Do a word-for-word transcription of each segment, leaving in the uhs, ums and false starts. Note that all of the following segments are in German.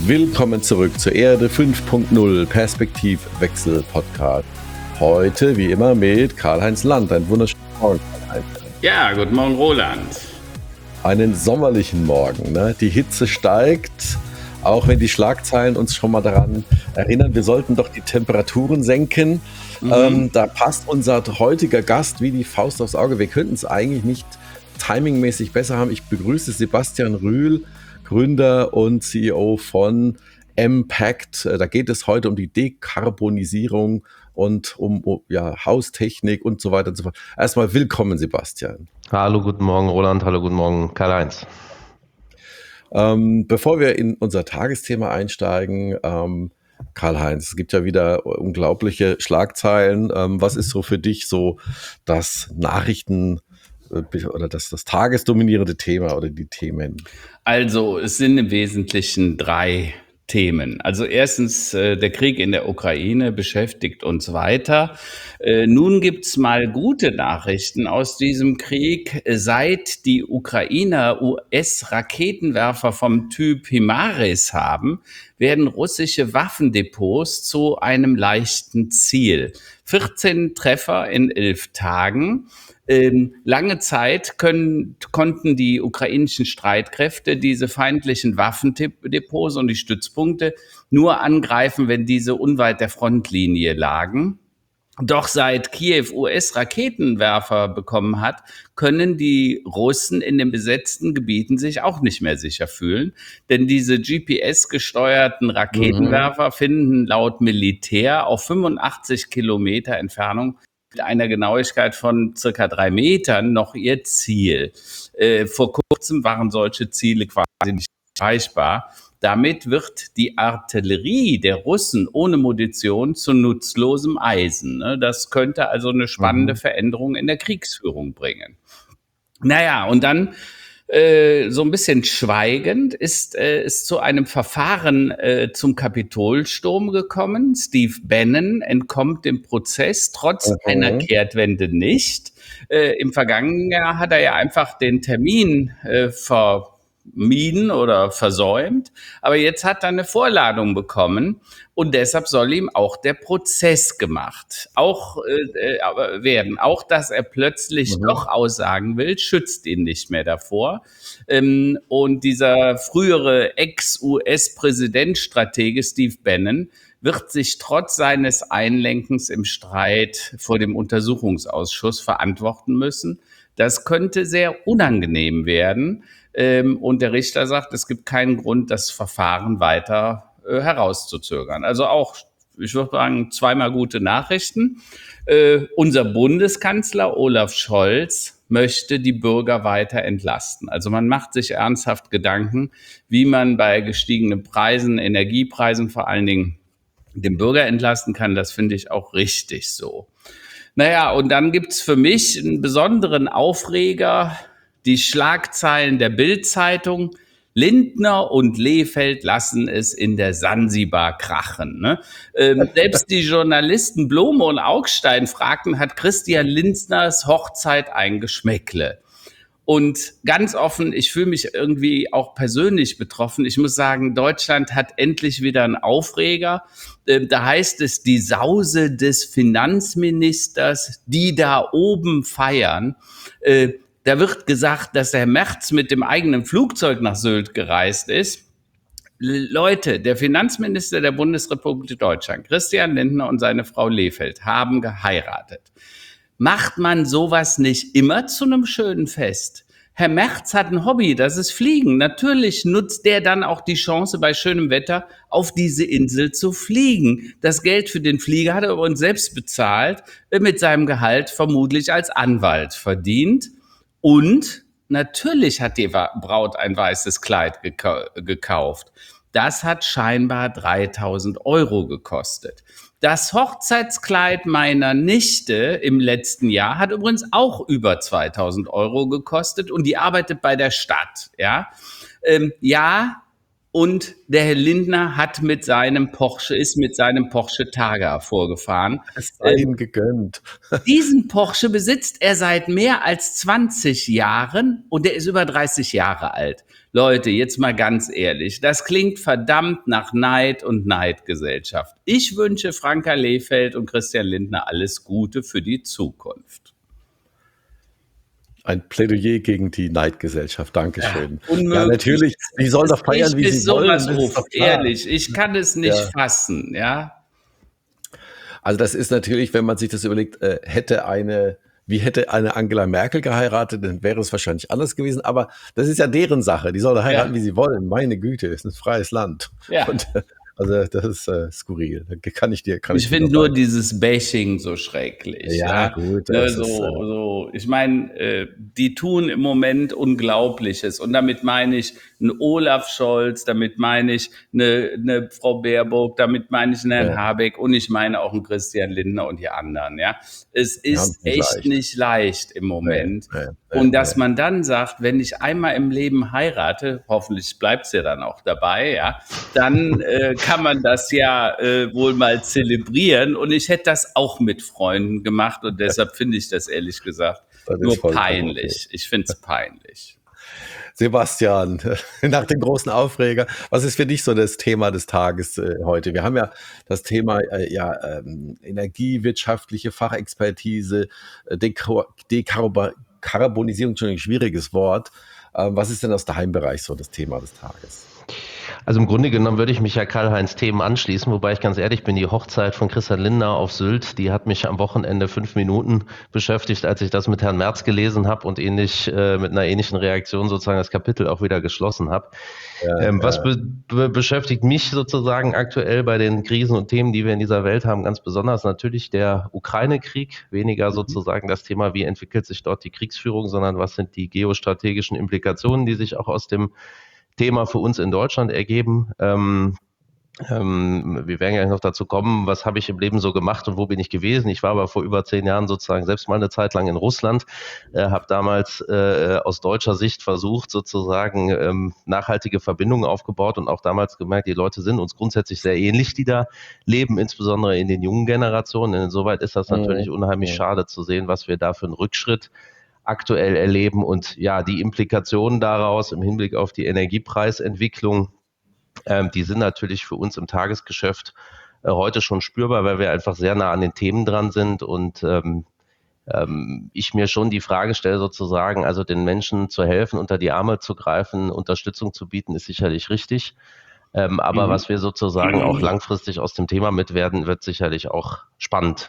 Willkommen zurück zur Erde fünf Punkt null Perspektivwechsel Podcast. Heute wie immer mit Karl-Heinz Land. Ein wunderschönen Morgen, Karl-Heinz. Ja, guten Morgen, Roland. Einen sommerlichen Morgen. Ne? Die Hitze steigt, auch wenn die Schlagzeilen uns schon mal daran erinnern, wir sollten doch die Temperaturen senken. Mhm. Ähm, da passt unser heutiger Gast wie die Faust aufs Auge. Wir könnten es eigentlich nicht timingmäßig besser haben. Ich begrüße Sebastian Rühl, Gründer und C E O von Impact. Da geht es heute um die Dekarbonisierung und um, um ja, Haustechnik und so weiter und so fort. Erstmal willkommen, Sebastian. Hallo, guten Morgen, Roland. Hallo, guten Morgen, Karl-Heinz. Ähm, bevor wir in unser Tagesthema einsteigen, ähm, Karl-Heinz, es gibt ja wieder unglaubliche Schlagzeilen. Ähm, was ist so für dich so das Nachrichten- oder das, das tagesdominierende Thema oder die Themen? Also es sind im Wesentlichen drei Themen. Also erstens, äh, der Krieg in der Ukraine beschäftigt uns weiter. Äh, nun gibt's mal gute Nachrichten aus diesem Krieg. Seit die Ukrainer U S-Raketenwerfer vom Typ HIMARS haben, werden russische Waffendepots zu einem leichten Ziel. vierzehn Treffer in elf Tagen. Ähm, lange Zeit können, konnten die ukrainischen Streitkräfte diese feindlichen Waffendepots und die Stützpunkte nur angreifen, wenn diese unweit der Frontlinie lagen. Doch seit Kiew U S-Raketenwerfer bekommen hat, können die Russen in den besetzten Gebieten sich auch nicht mehr sicher fühlen. Denn diese G P S-gesteuerten Raketenwerfer mhm. finden laut Militär auf fünfundachtzig Kilometer Entfernung mit einer Genauigkeit von circa drei Metern noch ihr Ziel. Äh, vor kurzem waren solche Ziele quasi nicht erreichbar. Damit wird die Artillerie der Russen ohne Munition zu nutzlosem Eisen. Das könnte also eine spannende mhm. Veränderung in der Kriegsführung bringen. Naja, und dann äh, so ein bisschen schweigend ist es äh, zu einem Verfahren äh, zum Kapitolsturm gekommen. Steve Bannon entkommt dem Prozess trotz okay. einer Kehrtwende nicht. Äh, Im vergangenen Jahr hat er ja einfach den Termin äh, ver mieden oder versäumt, aber jetzt hat er eine Vorladung bekommen und deshalb soll ihm auch der Prozess gemacht auch äh, werden. Auch, dass er plötzlich mhm. doch aussagen will, schützt ihn nicht mehr davor. Ähm, und dieser frühere Ex-U S-Präsidentstratege Steve Bannon wird sich trotz seines Einlenkens im Streit vor dem Untersuchungsausschuss verantworten müssen. Das könnte sehr unangenehm werden. Und der Richter sagt, es gibt keinen Grund, das Verfahren weiter äh, herauszuzögern. Also auch, ich würde sagen, zweimal gute Nachrichten. Äh, unser Bundeskanzler Olaf Scholz möchte die Bürger weiter entlasten. Also man macht sich ernsthaft Gedanken, wie man bei gestiegenen Preisen, Energiepreisen vor allen Dingen, den Bürger entlasten kann. Das finde ich auch richtig so. Naja, und dann gibt's für mich einen besonderen Aufreger, die Schlagzeilen der Bild-Zeitung: Lindner und Lehfeldt lassen es in der Sansibar krachen. Ne? Ähm, selbst die Journalisten Blome und Augstein fragten, hat Christian Lindners Hochzeit ein Geschmäckle? Und ganz offen, ich fühle mich irgendwie auch persönlich betroffen. Ich muss sagen, Deutschland hat endlich wieder einen Aufreger. Ähm, da heißt es, die Sause des Finanzministers, die da oben feiern. Äh, Da wird gesagt, dass Herr Merz mit dem eigenen Flugzeug nach Sylt gereist ist. Leute, der Finanzminister der Bundesrepublik Deutschland, Christian Lindner, und seine Frau Lehfeldt haben geheiratet. Macht man sowas nicht immer zu einem schönen Fest? Herr Merz hat ein Hobby, das ist Fliegen. Natürlich nutzt der dann auch die Chance, bei schönem Wetter auf diese Insel zu fliegen. Das Geld für den Flieger hat er übrigens selbst bezahlt, mit seinem Gehalt vermutlich als Anwalt verdient. Und natürlich hat die Braut ein weißes Kleid gekau- gekauft. Das hat scheinbar dreitausend Euro gekostet. Das Hochzeitskleid meiner Nichte im letzten Jahr hat übrigens auch über zweitausend Euro gekostet und die arbeitet bei der Stadt. Ja, ähm, ja Und der Herr Lindner hat mit seinem Porsche, ist mit seinem Porsche Targa vorgefahren. Es sei ihm gegönnt. Diesen Porsche besitzt er seit mehr als zwanzig Jahren und der ist über dreißig Jahre alt. Leute, jetzt mal ganz ehrlich, das klingt verdammt nach Neid und Neidgesellschaft. Ich wünsche Franka Lehfeldt und Christian Lindner alles Gute für die Zukunft. Ein Plädoyer gegen die Neidgesellschaft. Dankeschön. Ja, ja, natürlich. Die sollen doch feiern, wie sie wollen. Das ist doch ehrlich, ich kann es nicht ja. fassen, ja. Also das ist natürlich, wenn man sich das überlegt, äh, hätte eine, wie hätte eine Angela Merkel geheiratet, dann wäre es wahrscheinlich anders gewesen. Aber das ist ja deren Sache. Die sollen heiraten, ja. wie sie wollen. Meine Güte, es ist ein freies Land. Ja. Und, also das ist äh, skurril. Kann ich dir, kann ich. Ich finde nur dieses Bashing so schrecklich. Ja, ja? gut. Ne, Das so, ist, äh, so. Ich meine, äh, die tun im Moment Unglaubliches. Und damit meine ich einen Olaf Scholz, damit meine ich eine, eine Frau Baerbock, damit meine ich einen Herrn Ja. Habeck und ich meine auch einen Christian Lindner und die anderen. Ja, es Ja, ist nicht echt leicht. nicht leicht im Moment. Nee, nee, nee, Und dass nee. man dann sagt, wenn ich einmal im Leben heirate, hoffentlich bleibt es ja dann auch dabei, ja, dann äh, kann man das ja äh, wohl mal zelebrieren. Und ich hätte das auch mit Freunden gemacht und deshalb finde ich das ehrlich gesagt Das ist nur vollkommen peinlich. Ich finde es peinlich. Sebastian, nach dem großen Aufreger, was ist für dich so das Thema des Tages äh, heute? Wir haben ja das Thema äh, ja, ähm, energiewirtschaftliche Fachexpertise, äh, Deko- Dekarbonisierung, Entschuldigung, schwieriges Wort. Ähm, was ist denn aus dem Heimbereich so das Thema des Tages? Also im Grunde genommen würde ich mich ja Karl-Heinz Themen anschließen, wobei ich ganz ehrlich bin, die Hochzeit von Christian Lindner auf Sylt, die hat mich am Wochenende fünf Minuten beschäftigt, als ich das mit Herrn Merz gelesen habe und ähnlich äh, mit einer ähnlichen Reaktion sozusagen das Kapitel auch wieder geschlossen habe. Ja, ähm, ja. Was be be beschäftigt mich sozusagen aktuell bei den Krisen und Themen, die wir in dieser Welt haben, ganz besonders natürlich der Ukraine-Krieg, weniger sozusagen das Thema, wie entwickelt sich dort die Kriegsführung, sondern was sind die geostrategischen Implikationen, die sich auch aus dem Thema für uns in Deutschland ergeben. Ähm, ähm, wir werden ja noch dazu kommen, was habe ich im Leben so gemacht und wo bin ich gewesen. Ich war aber vor über zehn Jahren sozusagen selbst mal eine Zeit lang in Russland, äh, habe damals äh, aus deutscher Sicht versucht, sozusagen ähm, nachhaltige Verbindungen aufgebaut und auch damals gemerkt, die Leute sind uns grundsätzlich sehr ähnlich, die da leben, insbesondere in den jungen Generationen. Insoweit ist das natürlich unheimlich Mhm. schade zu sehen, was wir da für einen Rückschritt aktuell erleben und ja, die Implikationen daraus im Hinblick auf die Energiepreisentwicklung, ähm, die sind natürlich für uns im Tagesgeschäft äh, heute schon spürbar, weil wir einfach sehr nah an den Themen dran sind und ähm, ähm, ich mir schon die Frage stelle sozusagen, also den Menschen zu helfen, unter die Arme zu greifen, Unterstützung zu bieten, ist sicherlich richtig. Ähm, aber Mhm. was wir sozusagen auch langfristig aus dem Thema mit werden, wird sicherlich auch spannend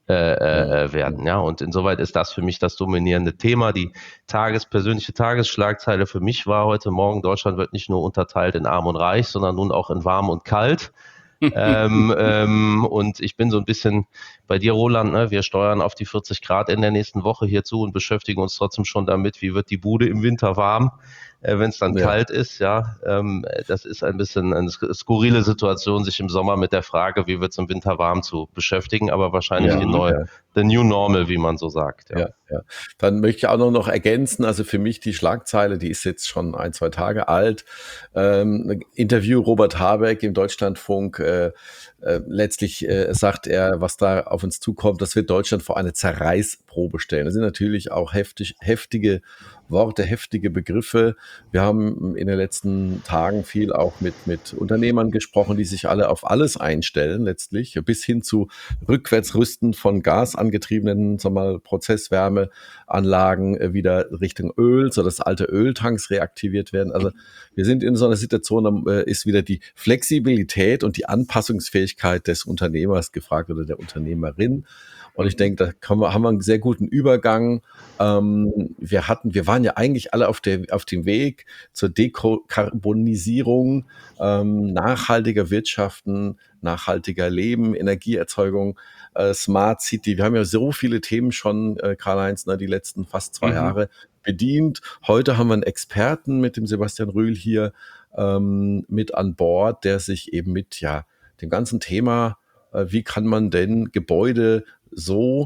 Äh, äh, werden. Ja, und insoweit ist das für mich das dominierende Thema. Die Tages-, persönliche Tagesschlagzeile für mich war heute Morgen, Deutschland wird nicht nur unterteilt in arm und reich, sondern nun auch in warm und kalt. ähm, ähm, und ich bin so ein bisschen bei dir, Roland, ne? Wir steuern auf die vierzig Grad in der nächsten Woche hier zu und beschäftigen uns trotzdem schon damit, wie wird die Bude im Winter warm, äh, wenn es dann Ja. kalt ist. Ja, ähm, das ist ein bisschen eine skurrile Situation, sich im Sommer mit der Frage, wie wird es im Winter warm, zu beschäftigen, aber wahrscheinlich Ja, die neue, ja. the new normal, wie man so sagt. Ja. Ja, ja. Dann möchte ich auch noch, noch ergänzen, also für mich die Schlagzeile, die ist jetzt schon ein, zwei Tage alt. Ähm, Interview Robert Habeck im Deutschlandfunk. Äh, äh, letztlich äh, sagt er, was da auf uns zukommt, das wird Deutschland vor eine Zerreißprobe stellen. Das sind natürlich auch heftig, heftige Worte, heftige Begriffe. Wir haben in den letzten Tagen viel auch mit, mit Unternehmern gesprochen, die sich alle auf alles einstellen, letztlich, bis hin zu Rückwärtsrüsten von gasangetriebenen, sagen wir mal, Prozesswärmeanlagen äh, wieder Richtung Öl, sodass alte Öltanks reaktiviert werden. Also wir sind in so einer Situation, da äh, ist wieder die Flexibilität und die Anpassungsfähigkeit des Unternehmers gefragt oder der Unternehmerin. Und ich denke, da kann man, haben wir einen sehr guten Übergang. Ähm, wir hatten, wir waren ja eigentlich alle auf der, auf dem Weg zur Dekarbonisierung, ähm, nachhaltiger Wirtschaften, nachhaltiger Leben, Energieerzeugung, äh, Smart City. Wir haben ja so viele Themen schon, äh, Karl-Heinz, ne, die letzten fast zwei Mhm. Jahre bedient. Heute haben wir einen Experten mit dem Sebastian Rühl hier ähm, mit an Bord, der sich eben mit ja dem ganzen Thema, äh, wie kann man denn Gebäude so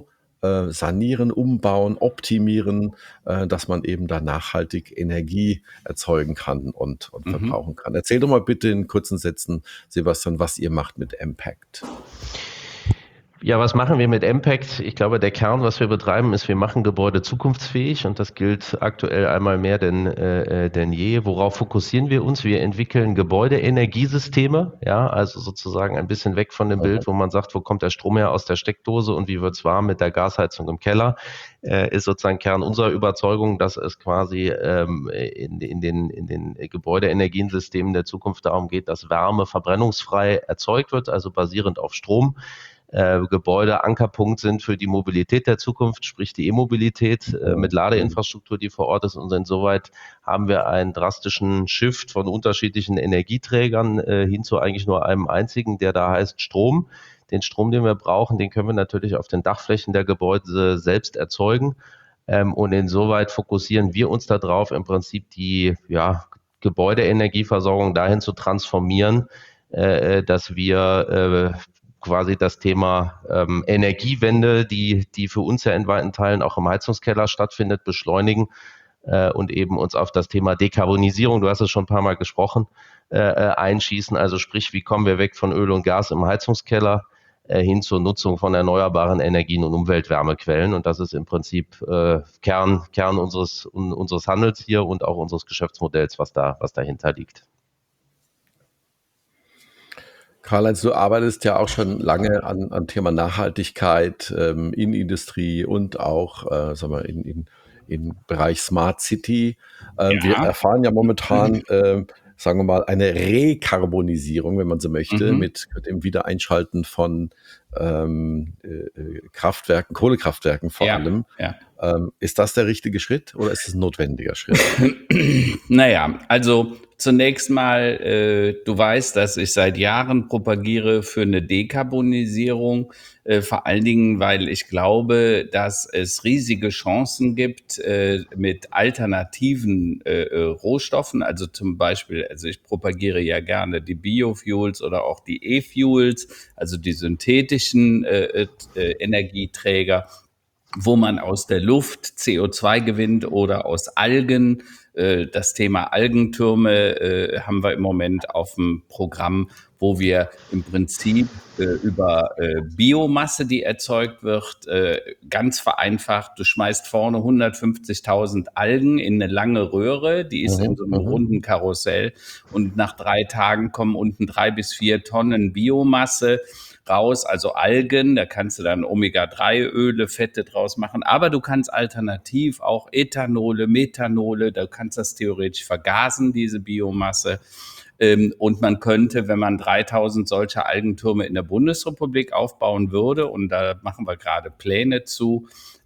äh, sanieren, umbauen, optimieren, äh, dass man eben da nachhaltig Energie erzeugen kann und, und Mhm. verbrauchen kann. Erzähl doch mal bitte in kurzen Sätzen, Sebastian, was ihr macht mit Impact. Ja, was machen wir mit Impact? Ich glaube, der Kern, was wir betreiben, ist, wir machen Gebäude zukunftsfähig und das gilt aktuell einmal mehr denn, äh, denn je. Worauf fokussieren wir uns? Wir entwickeln Gebäudeenergiesysteme, ja, also sozusagen ein bisschen weg von dem Bild, wo man sagt, wo kommt der Strom her aus der Steckdose und wie wird's warm mit der Gasheizung im Keller, äh, ist sozusagen Kern unserer Überzeugung, dass es quasi ähm, in, in, den, in den Gebäudeenergiesystemen der Zukunft darum geht, dass Wärme verbrennungsfrei erzeugt wird, also basierend auf Strom. Äh, Gebäude Ankerpunkt sind für die Mobilität der Zukunft, sprich die E-Mobilität äh, mit Ladeinfrastruktur, die vor Ort ist. Und insoweit haben wir einen drastischen Shift von unterschiedlichen Energieträgern äh, hin zu eigentlich nur einem einzigen, der da heißt Strom. Den Strom, den wir brauchen, den können wir natürlich auf den Dachflächen der Gebäude selbst erzeugen. Ähm, und insoweit fokussieren wir uns darauf, im Prinzip die ja, Gebäudeenergieversorgung dahin zu transformieren, äh, dass wir äh, quasi das Thema ähm, Energiewende, die, die für uns ja in weiten Teilen auch im Heizungskeller stattfindet, beschleunigen äh, und eben uns auf das Thema Dekarbonisierung, du hast es schon ein paar Mal gesprochen, äh, einschießen. Also sprich, wie kommen wir weg von Öl und Gas im Heizungskeller äh, hin zur Nutzung von erneuerbaren Energien und Umweltwärmequellen. Und das ist im Prinzip äh, Kern, Kern unseres, un, unseres Handels hier und auch unseres Geschäftsmodells, was da, was dahinter liegt. Karl-Heinz, du arbeitest ja auch schon lange an, an Thema Nachhaltigkeit ähm, in Industrie und auch äh, sagen wir, in, in, im Bereich Smart City. Ähm, Ja. Wir erfahren ja momentan, äh, sagen wir mal, eine Rekarbonisierung, wenn man so möchte, Mhm. mit dem Wiedereinschalten von ähm, äh, Kraftwerken, Kohlekraftwerken vor Ja, allem. ja. Ähm, ist das der richtige Schritt oder ist es ein notwendiger Schritt? Naja, also zunächst mal, äh, du weißt, dass ich seit Jahren propagiere für eine Dekarbonisierung, äh, vor allen Dingen, weil ich glaube, dass es riesige Chancen gibt äh, mit alternativen äh, äh, Rohstoffen, also zum Beispiel, also ich propagiere ja gerne die Biofuels oder auch die E-Fuels, also die synthetischen äh, äh, Energieträger, wo man aus der Luft C O zwei gewinnt oder aus Algen. Das Thema Algentürme haben wir im Moment auf dem Programm, wo wir im Prinzip über Biomasse, die erzeugt wird, ganz vereinfacht, du schmeißt vorne hundertfünfzigtausend Algen in eine lange Röhre, die ist in so einem runden Karussell und nach drei Tagen kommen unten drei bis vier Tonnen Biomasse raus, also Algen, da kannst du dann Omega drei Öle, Fette draus machen, aber du kannst alternativ auch Ethanole, Methanole, da kannst das theoretisch vergasen, diese Biomasse. Und man könnte, wenn man dreitausend solcher Algentürme in der Bundesrepublik aufbauen würde, und da machen wir gerade Pläne zu,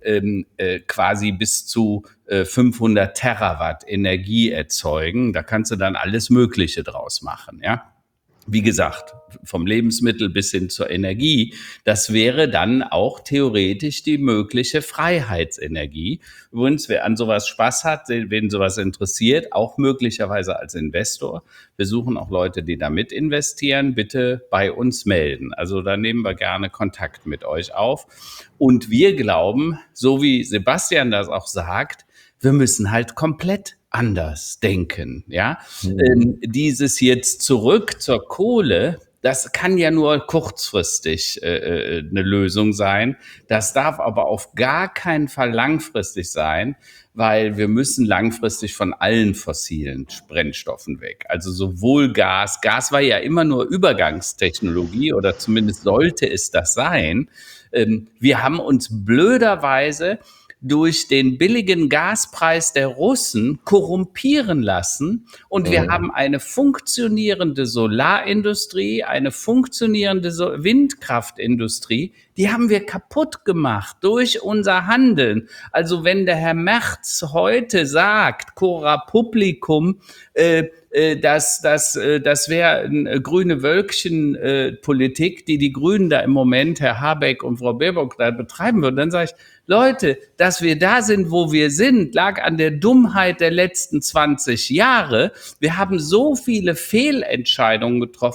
quasi bis zu fünfhundert Terawatt Energie erzeugen. Da kannst du dann alles Mögliche draus machen, ja. Wie gesagt, vom Lebensmittel bis hin zur Energie, das wäre dann auch theoretisch die mögliche Freiheitsenergie. Übrigens, wer an sowas Spaß hat, wen sowas interessiert, auch möglicherweise als Investor, wir suchen auch Leute, die da mit investieren, bitte bei uns melden. Also da nehmen wir gerne Kontakt mit euch auf. Und wir glauben, so wie Sebastian das auch sagt, wir müssen halt komplett anders denken, ja. Mhm. Ähm, dieses jetzt zurück zur Kohle, das kann ja nur kurzfristig äh, eine Lösung sein. Das darf aber auf gar keinen Fall langfristig sein, weil wir müssen langfristig von allen fossilen Brennstoffen weg. Also sowohl Gas, Gas war ja immer nur Übergangstechnologie oder zumindest sollte es das sein. Ähm, wir haben uns blöderweise durch den billigen Gaspreis der Russen korrumpieren lassen und wir mhm. haben eine funktionierende Solarindustrie, eine funktionierende Windkraftindustrie, die haben wir kaputt gemacht durch unser Handeln. Also wenn der Herr Merz heute sagt, Cora Publicum, äh, Das, das, das wäre eine grüne Wölkchen-Politik, die die Grünen da im Moment, Herr Habeck und Frau Baerbock, da betreiben würden. Dann sage ich, Leute, dass wir da sind, wo wir sind, lag an der Dummheit der letzten zwanzig Jahre. Wir haben so viele Fehlentscheidungen getroffen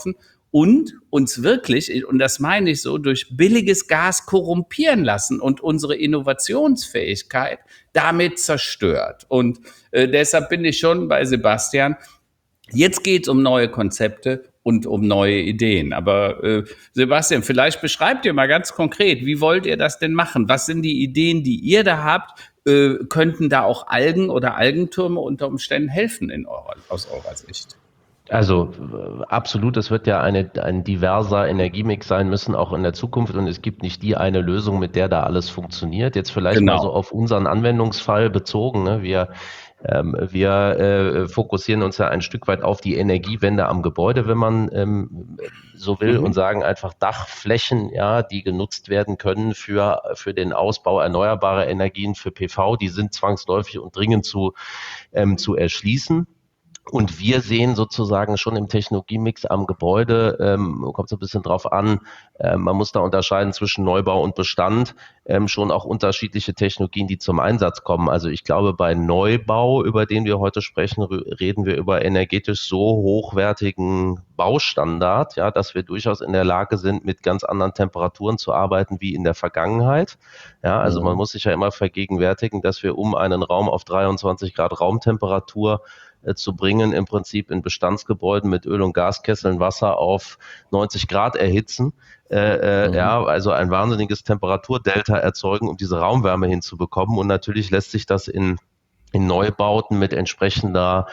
und uns wirklich, und das meine ich so, durch billiges Gas korrumpieren lassen und unsere Innovationsfähigkeit damit zerstört. Und äh, deshalb bin ich schon bei Sebastian. Jetzt geht es um neue Konzepte und um neue Ideen. Aber äh, Sebastian, vielleicht beschreibt ihr mal ganz konkret, wie wollt ihr das denn machen? Was sind die Ideen, die ihr da habt? Äh, könnten da auch Algen oder Algentürme unter Umständen helfen in eurer, aus eurer Sicht? Also äh, absolut, es wird ja eine, ein diverser Energiemix sein müssen, auch in der Zukunft. Und es gibt nicht die eine Lösung, mit der da alles funktioniert. Jetzt vielleicht Genau. mal so auf unseren Anwendungsfall bezogen. Ne? Wir, ähm, wir äh, fokussieren uns ja ein Stück weit auf die Energiewende am Gebäude, wenn man ähm, so will, Mhm. und sagen einfach Dachflächen, ja, die genutzt werden können für, für den Ausbau erneuerbarer Energien, für P V, die sind zwangsläufig und dringend zu, ähm, zu erschließen. Und wir sehen sozusagen schon im Technologiemix am Gebäude, ähm, kommt so ein bisschen drauf an, äh, man muss da unterscheiden zwischen Neubau und Bestand, ähm, schon auch unterschiedliche Technologien, die zum Einsatz kommen. Also ich glaube, bei Neubau, über den wir heute sprechen, reden wir über energetisch so hochwertigen Baustandard, ja, dass wir durchaus in der Lage sind, mit ganz anderen Temperaturen zu arbeiten wie in der Vergangenheit. Ja, also man muss sich ja immer vergegenwärtigen, dass wir um einen Raum auf dreiundzwanzig Grad Raumtemperatur zu bringen, im Prinzip in Bestandsgebäuden mit Öl- und Gaskesseln Wasser auf neunzig Grad erhitzen, äh, mhm. ja, also ein wahnsinniges Temperaturdelta erzeugen, um diese Raumwärme hinzubekommen. Und natürlich lässt sich das in in Neubauten mit entsprechender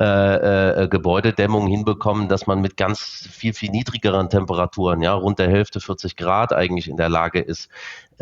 äh, äh, Gebäudedämmung hinbekommen, dass man mit ganz viel, viel niedrigeren Temperaturen, ja, rund der Hälfte, vierzig Grad eigentlich in der Lage ist, äh,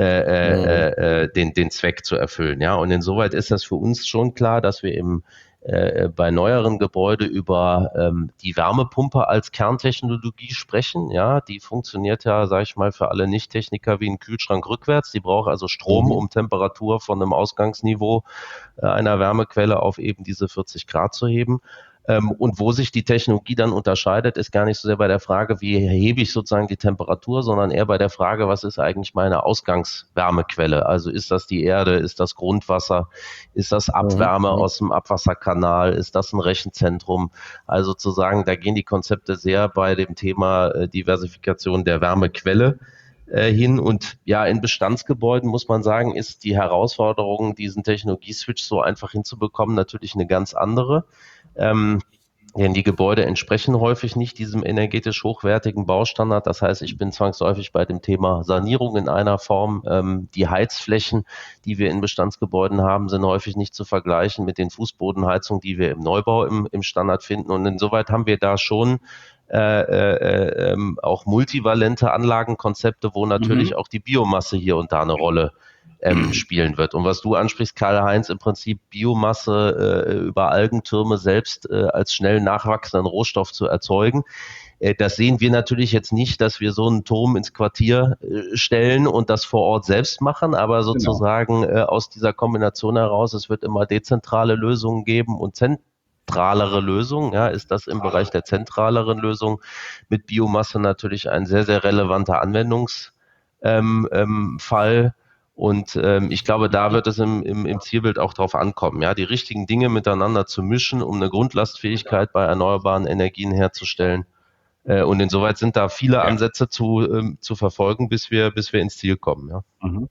äh, äh, den, den Zweck zu erfüllen. Ja, und insoweit ist das für uns schon klar, dass wir im äh, bei neueren Gebäuden über ähm, die Wärmepumpe als Kerntechnologie sprechen. Ja, die funktioniert ja, sage ich mal, für alle Nicht-Techniker wie ein Kühlschrank rückwärts. Die braucht also Strom, mhm. um Temperatur von einem Ausgangsniveau äh, einer Wärmequelle auf eben diese vierzig Grad zu heben. Ähm, und wo sich die Technologie dann unterscheidet, ist gar nicht so sehr bei der Frage, wie hebe ich sozusagen die Temperatur, sondern eher bei der Frage, was ist eigentlich meine Ausgangswärmequelle? Also ist das die Erde, ist das Grundwasser, ist das Abwärme mhm. aus dem Abwasserkanal, ist das ein Rechenzentrum? Also sozusagen, da gehen die Konzepte sehr bei dem Thema äh, Diversifikation der Wärmequelle äh, hin. Und ja, in Bestandsgebäuden muss man sagen, ist die Herausforderung, diesen Technologieswitch so einfach hinzubekommen, natürlich eine ganz andere. Ähm, denn die Gebäude entsprechen häufig nicht diesem energetisch hochwertigen Baustandard. Das heißt, ich bin zwangsläufig bei dem Thema Sanierung in einer Form. Ähm, die Heizflächen, die wir in Bestandsgebäuden haben, sind häufig nicht zu vergleichen mit den Fußbodenheizungen, die wir im Neubau im, im Standard finden. Und insoweit haben wir da schon Äh, äh, äh, auch multivalente Anlagenkonzepte, wo natürlich mhm. auch die Biomasse hier und da eine Rolle ähm, spielen wird. Und was du ansprichst, Karl-Heinz, im Prinzip Biomasse äh, über Algentürme selbst äh, als schnell nachwachsenden Rohstoff zu erzeugen. Äh, das sehen wir natürlich jetzt nicht, dass wir so einen Turm ins Quartier äh, stellen und das vor Ort selbst machen, aber sozusagen genau. äh, aus dieser Kombination heraus, es wird immer dezentrale Lösungen geben und zent zentralere Lösung, ja, ist das im Bereich der zentraleren Lösung mit Biomasse natürlich ein sehr, sehr relevanter Anwendungsfall. Ähm, ähm, Fall. Und ähm, ich glaube, da wird es im, im, im Zielbild auch drauf ankommen, ja, die richtigen Dinge miteinander zu mischen, um eine Grundlastfähigkeit bei erneuerbaren Energien herzustellen. Äh, und insoweit sind da viele ja. Ansätze zu, ähm, zu verfolgen, bis wir, bis wir ins Ziel kommen. Ja. Mhm.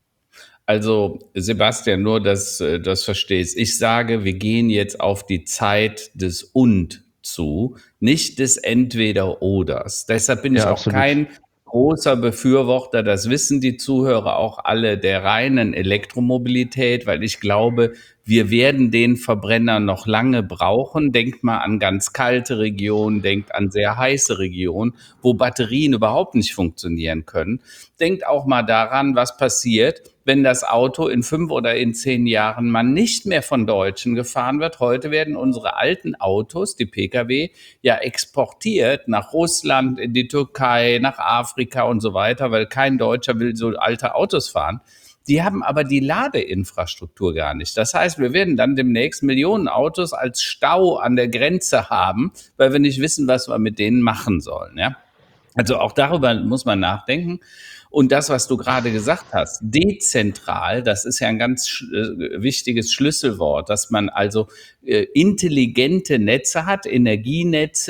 Also Sebastian, nur dass du das verstehst. Ich sage, wir gehen jetzt auf die Zeit des Und zu, nicht des Entweder-Oders. Deshalb bin ja, ich auch absolut. kein großer Befürworter, das wissen die Zuhörer auch alle, der reinen Elektromobilität, weil ich glaube, wir werden den Verbrenner noch lange brauchen. Denkt mal an ganz kalte Regionen, denkt an sehr heiße Regionen, wo Batterien überhaupt nicht funktionieren können. Denkt auch mal daran, was passiert, wenn das Auto in fünf oder in zehn Jahren mal nicht mehr von Deutschen gefahren wird. Heute werden unsere alten Autos, die Pkw, ja exportiert nach Russland, in die Türkei, nach Afrika und so weiter, weil kein Deutscher will so alte Autos fahren. Die haben aber die Ladeinfrastruktur gar nicht. Das heißt, wir werden dann demnächst Millionen Autos als Stau an der Grenze haben, weil wir nicht wissen, was wir mit denen machen sollen. Ja? Also auch darüber muss man nachdenken. Und das, was du gerade gesagt hast, dezentral, das ist ja ein ganz äh, wichtiges Schlüsselwort, dass man also äh, intelligente Netze hat, Energienetze,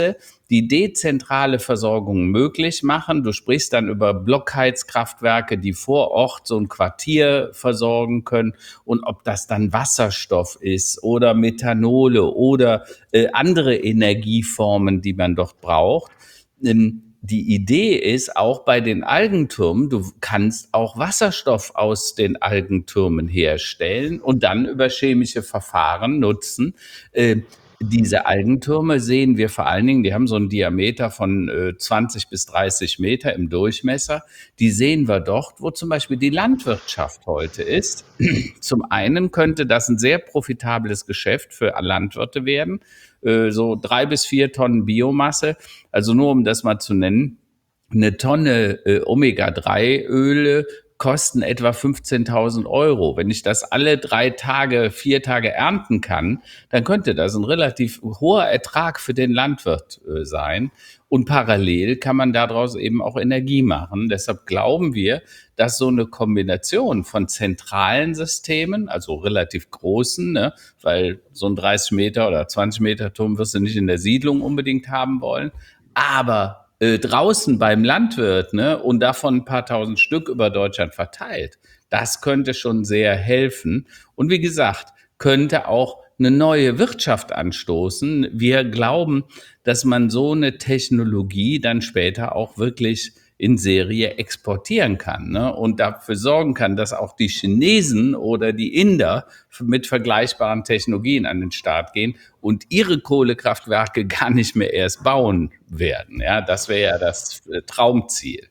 die dezentrale Versorgung möglich machen. Du sprichst dann über Blockheizkraftwerke, die vor Ort so ein Quartier versorgen können. Und ob das dann Wasserstoff ist oder Methanole oder äh, andere Energieformen, die man dort braucht. Ähm, Die Idee ist auch bei den Algentürmen, du kannst auch Wasserstoff aus den Algentürmen herstellen und dann über chemische Verfahren nutzen. Äh, diese Algentürme sehen wir vor allen Dingen, die haben so einen Diameter von äh, zwanzig bis dreißig Meter im Durchmesser. Die sehen wir dort, wo zum Beispiel die Landwirtschaft heute ist. Zum einen könnte das ein sehr profitables Geschäft für Landwirte werden, äh, so drei bis vier Tonnen Biomasse. Also nur um das mal zu nennen, eine Tonne äh, Omega drei Öle kosten etwa fünfzehntausend Euro. Wenn ich das alle drei Tage, vier Tage ernten kann, dann könnte das ein relativ hoher Ertrag für den Landwirt äh, sein. Und parallel kann man daraus eben auch Energie machen. Deshalb glauben wir, dass so eine Kombination von zentralen Systemen, also relativ großen, ne, weil so ein dreißig Meter oder zwanzig Meter Turm wirst du nicht in der Siedlung unbedingt haben wollen, aber äh, draußen beim Landwirt, ne, und davon ein paar tausend Stück über Deutschland verteilt, das könnte schon sehr helfen. Und wie gesagt, könnte auch eine neue Wirtschaft anstoßen. Wir glauben, dass man so eine Technologie dann später auch wirklich in Serie exportieren kann, ne? Und dafür sorgen kann, dass auch die Chinesen oder die Inder mit vergleichbaren Technologien an den Start gehen und ihre Kohlekraftwerke gar nicht mehr erst bauen werden. Ja, das wäre ja das Traumziel.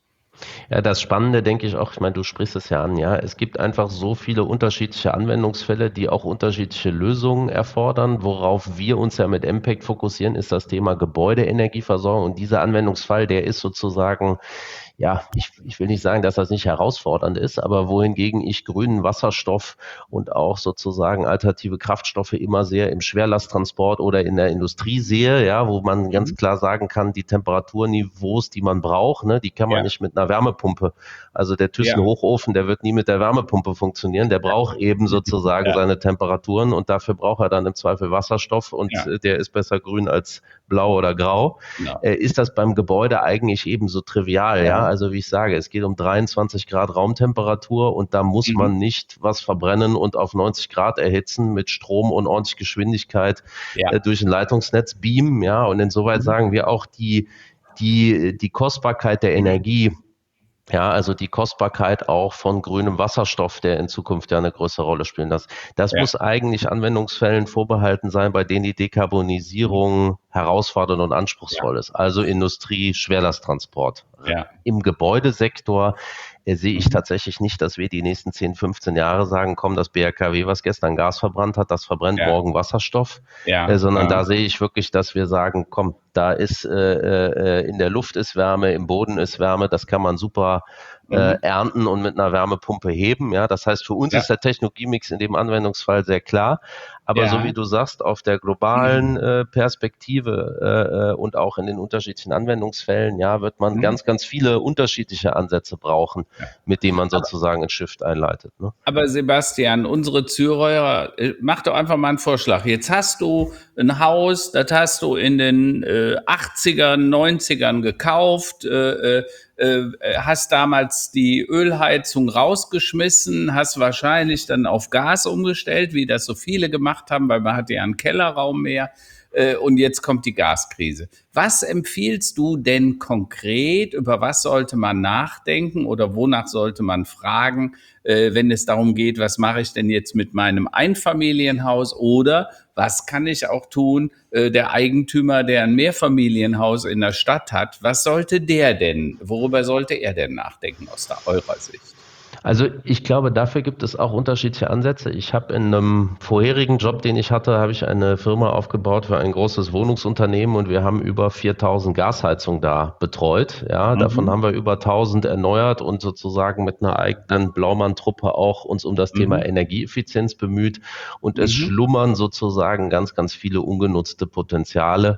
Ja, das Spannende denke ich auch, ich meine, du sprichst es ja an, ja, es gibt einfach so viele unterschiedliche Anwendungsfälle, die auch unterschiedliche Lösungen erfordern. Worauf wir uns ja mit Impact fokussieren, ist das Thema Gebäudeenergieversorgung, und dieser Anwendungsfall, der ist sozusagen, ja, ich, ich will nicht sagen, dass das nicht herausfordernd ist, aber wohingegen ich grünen Wasserstoff und auch sozusagen alternative Kraftstoffe immer sehr im Schwerlasttransport oder in der Industrie sehe, ja, wo man ganz klar sagen kann, die Temperaturniveaus, die man braucht, ne, die kann man Ja. nicht mit einer Wärmepumpe. Also der Thyssen-Hochofen, der wird nie mit der Wärmepumpe funktionieren. Der braucht eben sozusagen Ja. seine Temperaturen, und dafür braucht er dann im Zweifel Wasserstoff, und Ja. äh, der ist besser grün als blau oder grau. Genau. Äh, ist das beim Gebäude eigentlich eben so trivial, ja? Also wie ich sage, es geht um dreiundzwanzig Grad Raumtemperatur, und da muss Mhm. man nicht was verbrennen und auf neunzig Grad erhitzen mit Strom und ordentlich Geschwindigkeit Ja. äh, durch ein Leitungsnetz beamen, ja? Und insoweit Mhm. sagen wir auch, die, die, die Kostbarkeit der Energie, ja, also die Kostbarkeit auch von grünem Wasserstoff, der in Zukunft ja eine größere Rolle spielen darf. Das Ja. muss eigentlich Anwendungsfällen vorbehalten sein, bei denen die Dekarbonisierung herausfordernd und anspruchsvoll ist. Also Industrie, Schwerlasttransport. Ja. Im Gebäudesektor äh, sehe ich Mhm. tatsächlich nicht, dass wir die nächsten zehn, fünfzehn Jahre sagen, komm, das B R K W, was gestern Gas verbrannt hat, das verbrennt Ja. morgen Wasserstoff. Ja. Äh, sondern Ja. da sehe ich wirklich, dass wir sagen, komm, da ist äh, äh, in der Luft ist Wärme, im Boden ist Wärme, das kann man super äh, Mhm. ernten und mit einer Wärmepumpe heben. Ja, das heißt, für uns Ja. ist der Technologiemix in dem Anwendungsfall sehr klar. Aber Ja. so wie du sagst, auf der globalen äh, Perspektive äh, äh, und auch in den unterschiedlichen Anwendungsfällen, ja, wird man Mhm. ganz, ganz viele unterschiedliche Ansätze brauchen, Ja. mit denen man sozusagen ein Shift einleitet. Ne? Aber Sebastian, unsere Zuhörer, äh, mach doch einfach mal einen Vorschlag. Jetzt hast du ein Haus, das hast du in den äh, achtzigern, neunzigern gekauft, äh, äh, äh, hast damals die Ölheizung rausgeschmissen, hast wahrscheinlich dann auf Gas umgestellt, wie das so viele gemacht haben, weil man hatte ja einen Kellerraum mehr. Äh, und jetzt kommt die Gaskrise. Was empfiehlst du denn konkret? Über was sollte man nachdenken oder wonach sollte man fragen, äh, wenn es darum geht, was mache ich denn jetzt mit meinem Einfamilienhaus, oder was kann ich auch tun, äh, der Eigentümer, der ein Mehrfamilienhaus in der Stadt hat, was sollte der denn, worüber sollte er denn nachdenken aus der, eurer Sicht? Also ich glaube, dafür gibt es auch unterschiedliche Ansätze. Ich habe in einem vorherigen Job, den ich hatte, habe ich eine Firma aufgebaut für ein großes Wohnungsunternehmen, und wir haben über viertausend Gasheizungen da betreut. Ja, Mhm. davon haben wir über tausend erneuert und sozusagen mit einer eigenen Blaumann-Truppe auch uns um das Mhm. Thema Energieeffizienz bemüht. Und es Mhm. schlummern sozusagen ganz, ganz viele ungenutzte Potenziale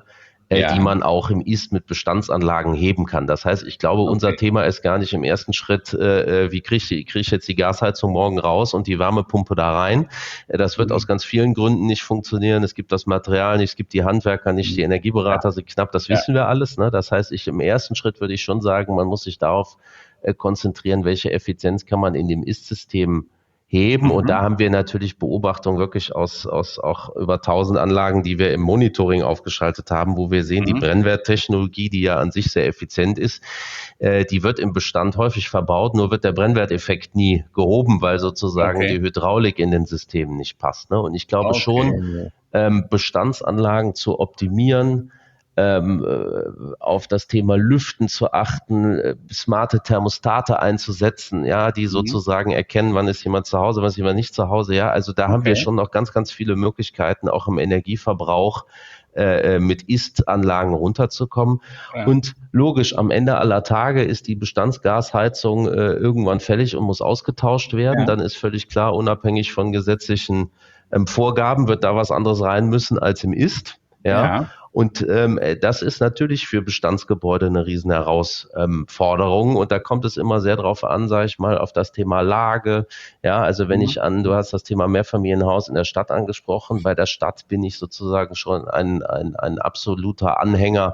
äh, Ja. die man auch im Ist mit Bestandsanlagen heben kann. Das heißt, ich glaube, Okay. unser Thema ist gar nicht im ersten Schritt, äh, wie kriege ich, krieg ich jetzt die Gasheizung morgen raus und die Wärmepumpe da rein. Äh, das wird Mhm. aus ganz vielen Gründen nicht funktionieren. Es gibt das Material nicht, es gibt die Handwerker nicht, die Energieberater Ja. sind knapp, das Ja. wissen wir alles. Ne? Das heißt, ich im ersten Schritt würde ich schon sagen, man muss sich darauf äh, konzentrieren, welche Effizienz kann man in dem Ist-System heben. Mhm. Und da haben wir natürlich Beobachtungen wirklich aus, aus auch über tausend Anlagen, die wir im Monitoring aufgeschaltet haben, wo wir sehen, Mhm. die Brennwerttechnologie, die ja an sich sehr effizient ist, äh, die wird im Bestand häufig verbaut, nur wird der Brennwerteffekt nie gehoben, weil sozusagen Okay. die Hydraulik in den Systemen nicht passt. Ne? Und ich glaube Okay. schon, ähm, Bestandsanlagen zu optimieren, ähm, äh, auf das Thema Lüften zu achten, äh, smarte Thermostate einzusetzen, ja, die Mhm. sozusagen erkennen, wann ist jemand zu Hause, wann ist jemand nicht zu Hause, ja, also da haben wir Okay. schon noch ganz, ganz viele Möglichkeiten, auch im Energieverbrauch äh, äh, mit Ist-Anlagen runterzukommen. Ja. Und logisch, am Ende aller Tage ist die Bestandsgasheizung äh, irgendwann fällig und muss ausgetauscht werden. Ja. Dann ist völlig klar, unabhängig von gesetzlichen ähm, Vorgaben wird da was anderes rein müssen als im Ist. Ja. Ja. Und ähm, das ist natürlich für Bestandsgebäude eine riesen Herausforderung. Und da kommt es immer sehr drauf an, sage ich mal, auf das Thema Lage. Ja, also wenn Mhm. ich an, du hast das Thema Mehrfamilienhaus in der Stadt angesprochen. Bei der Stadt bin ich sozusagen schon ein, ein, ein absoluter Anhänger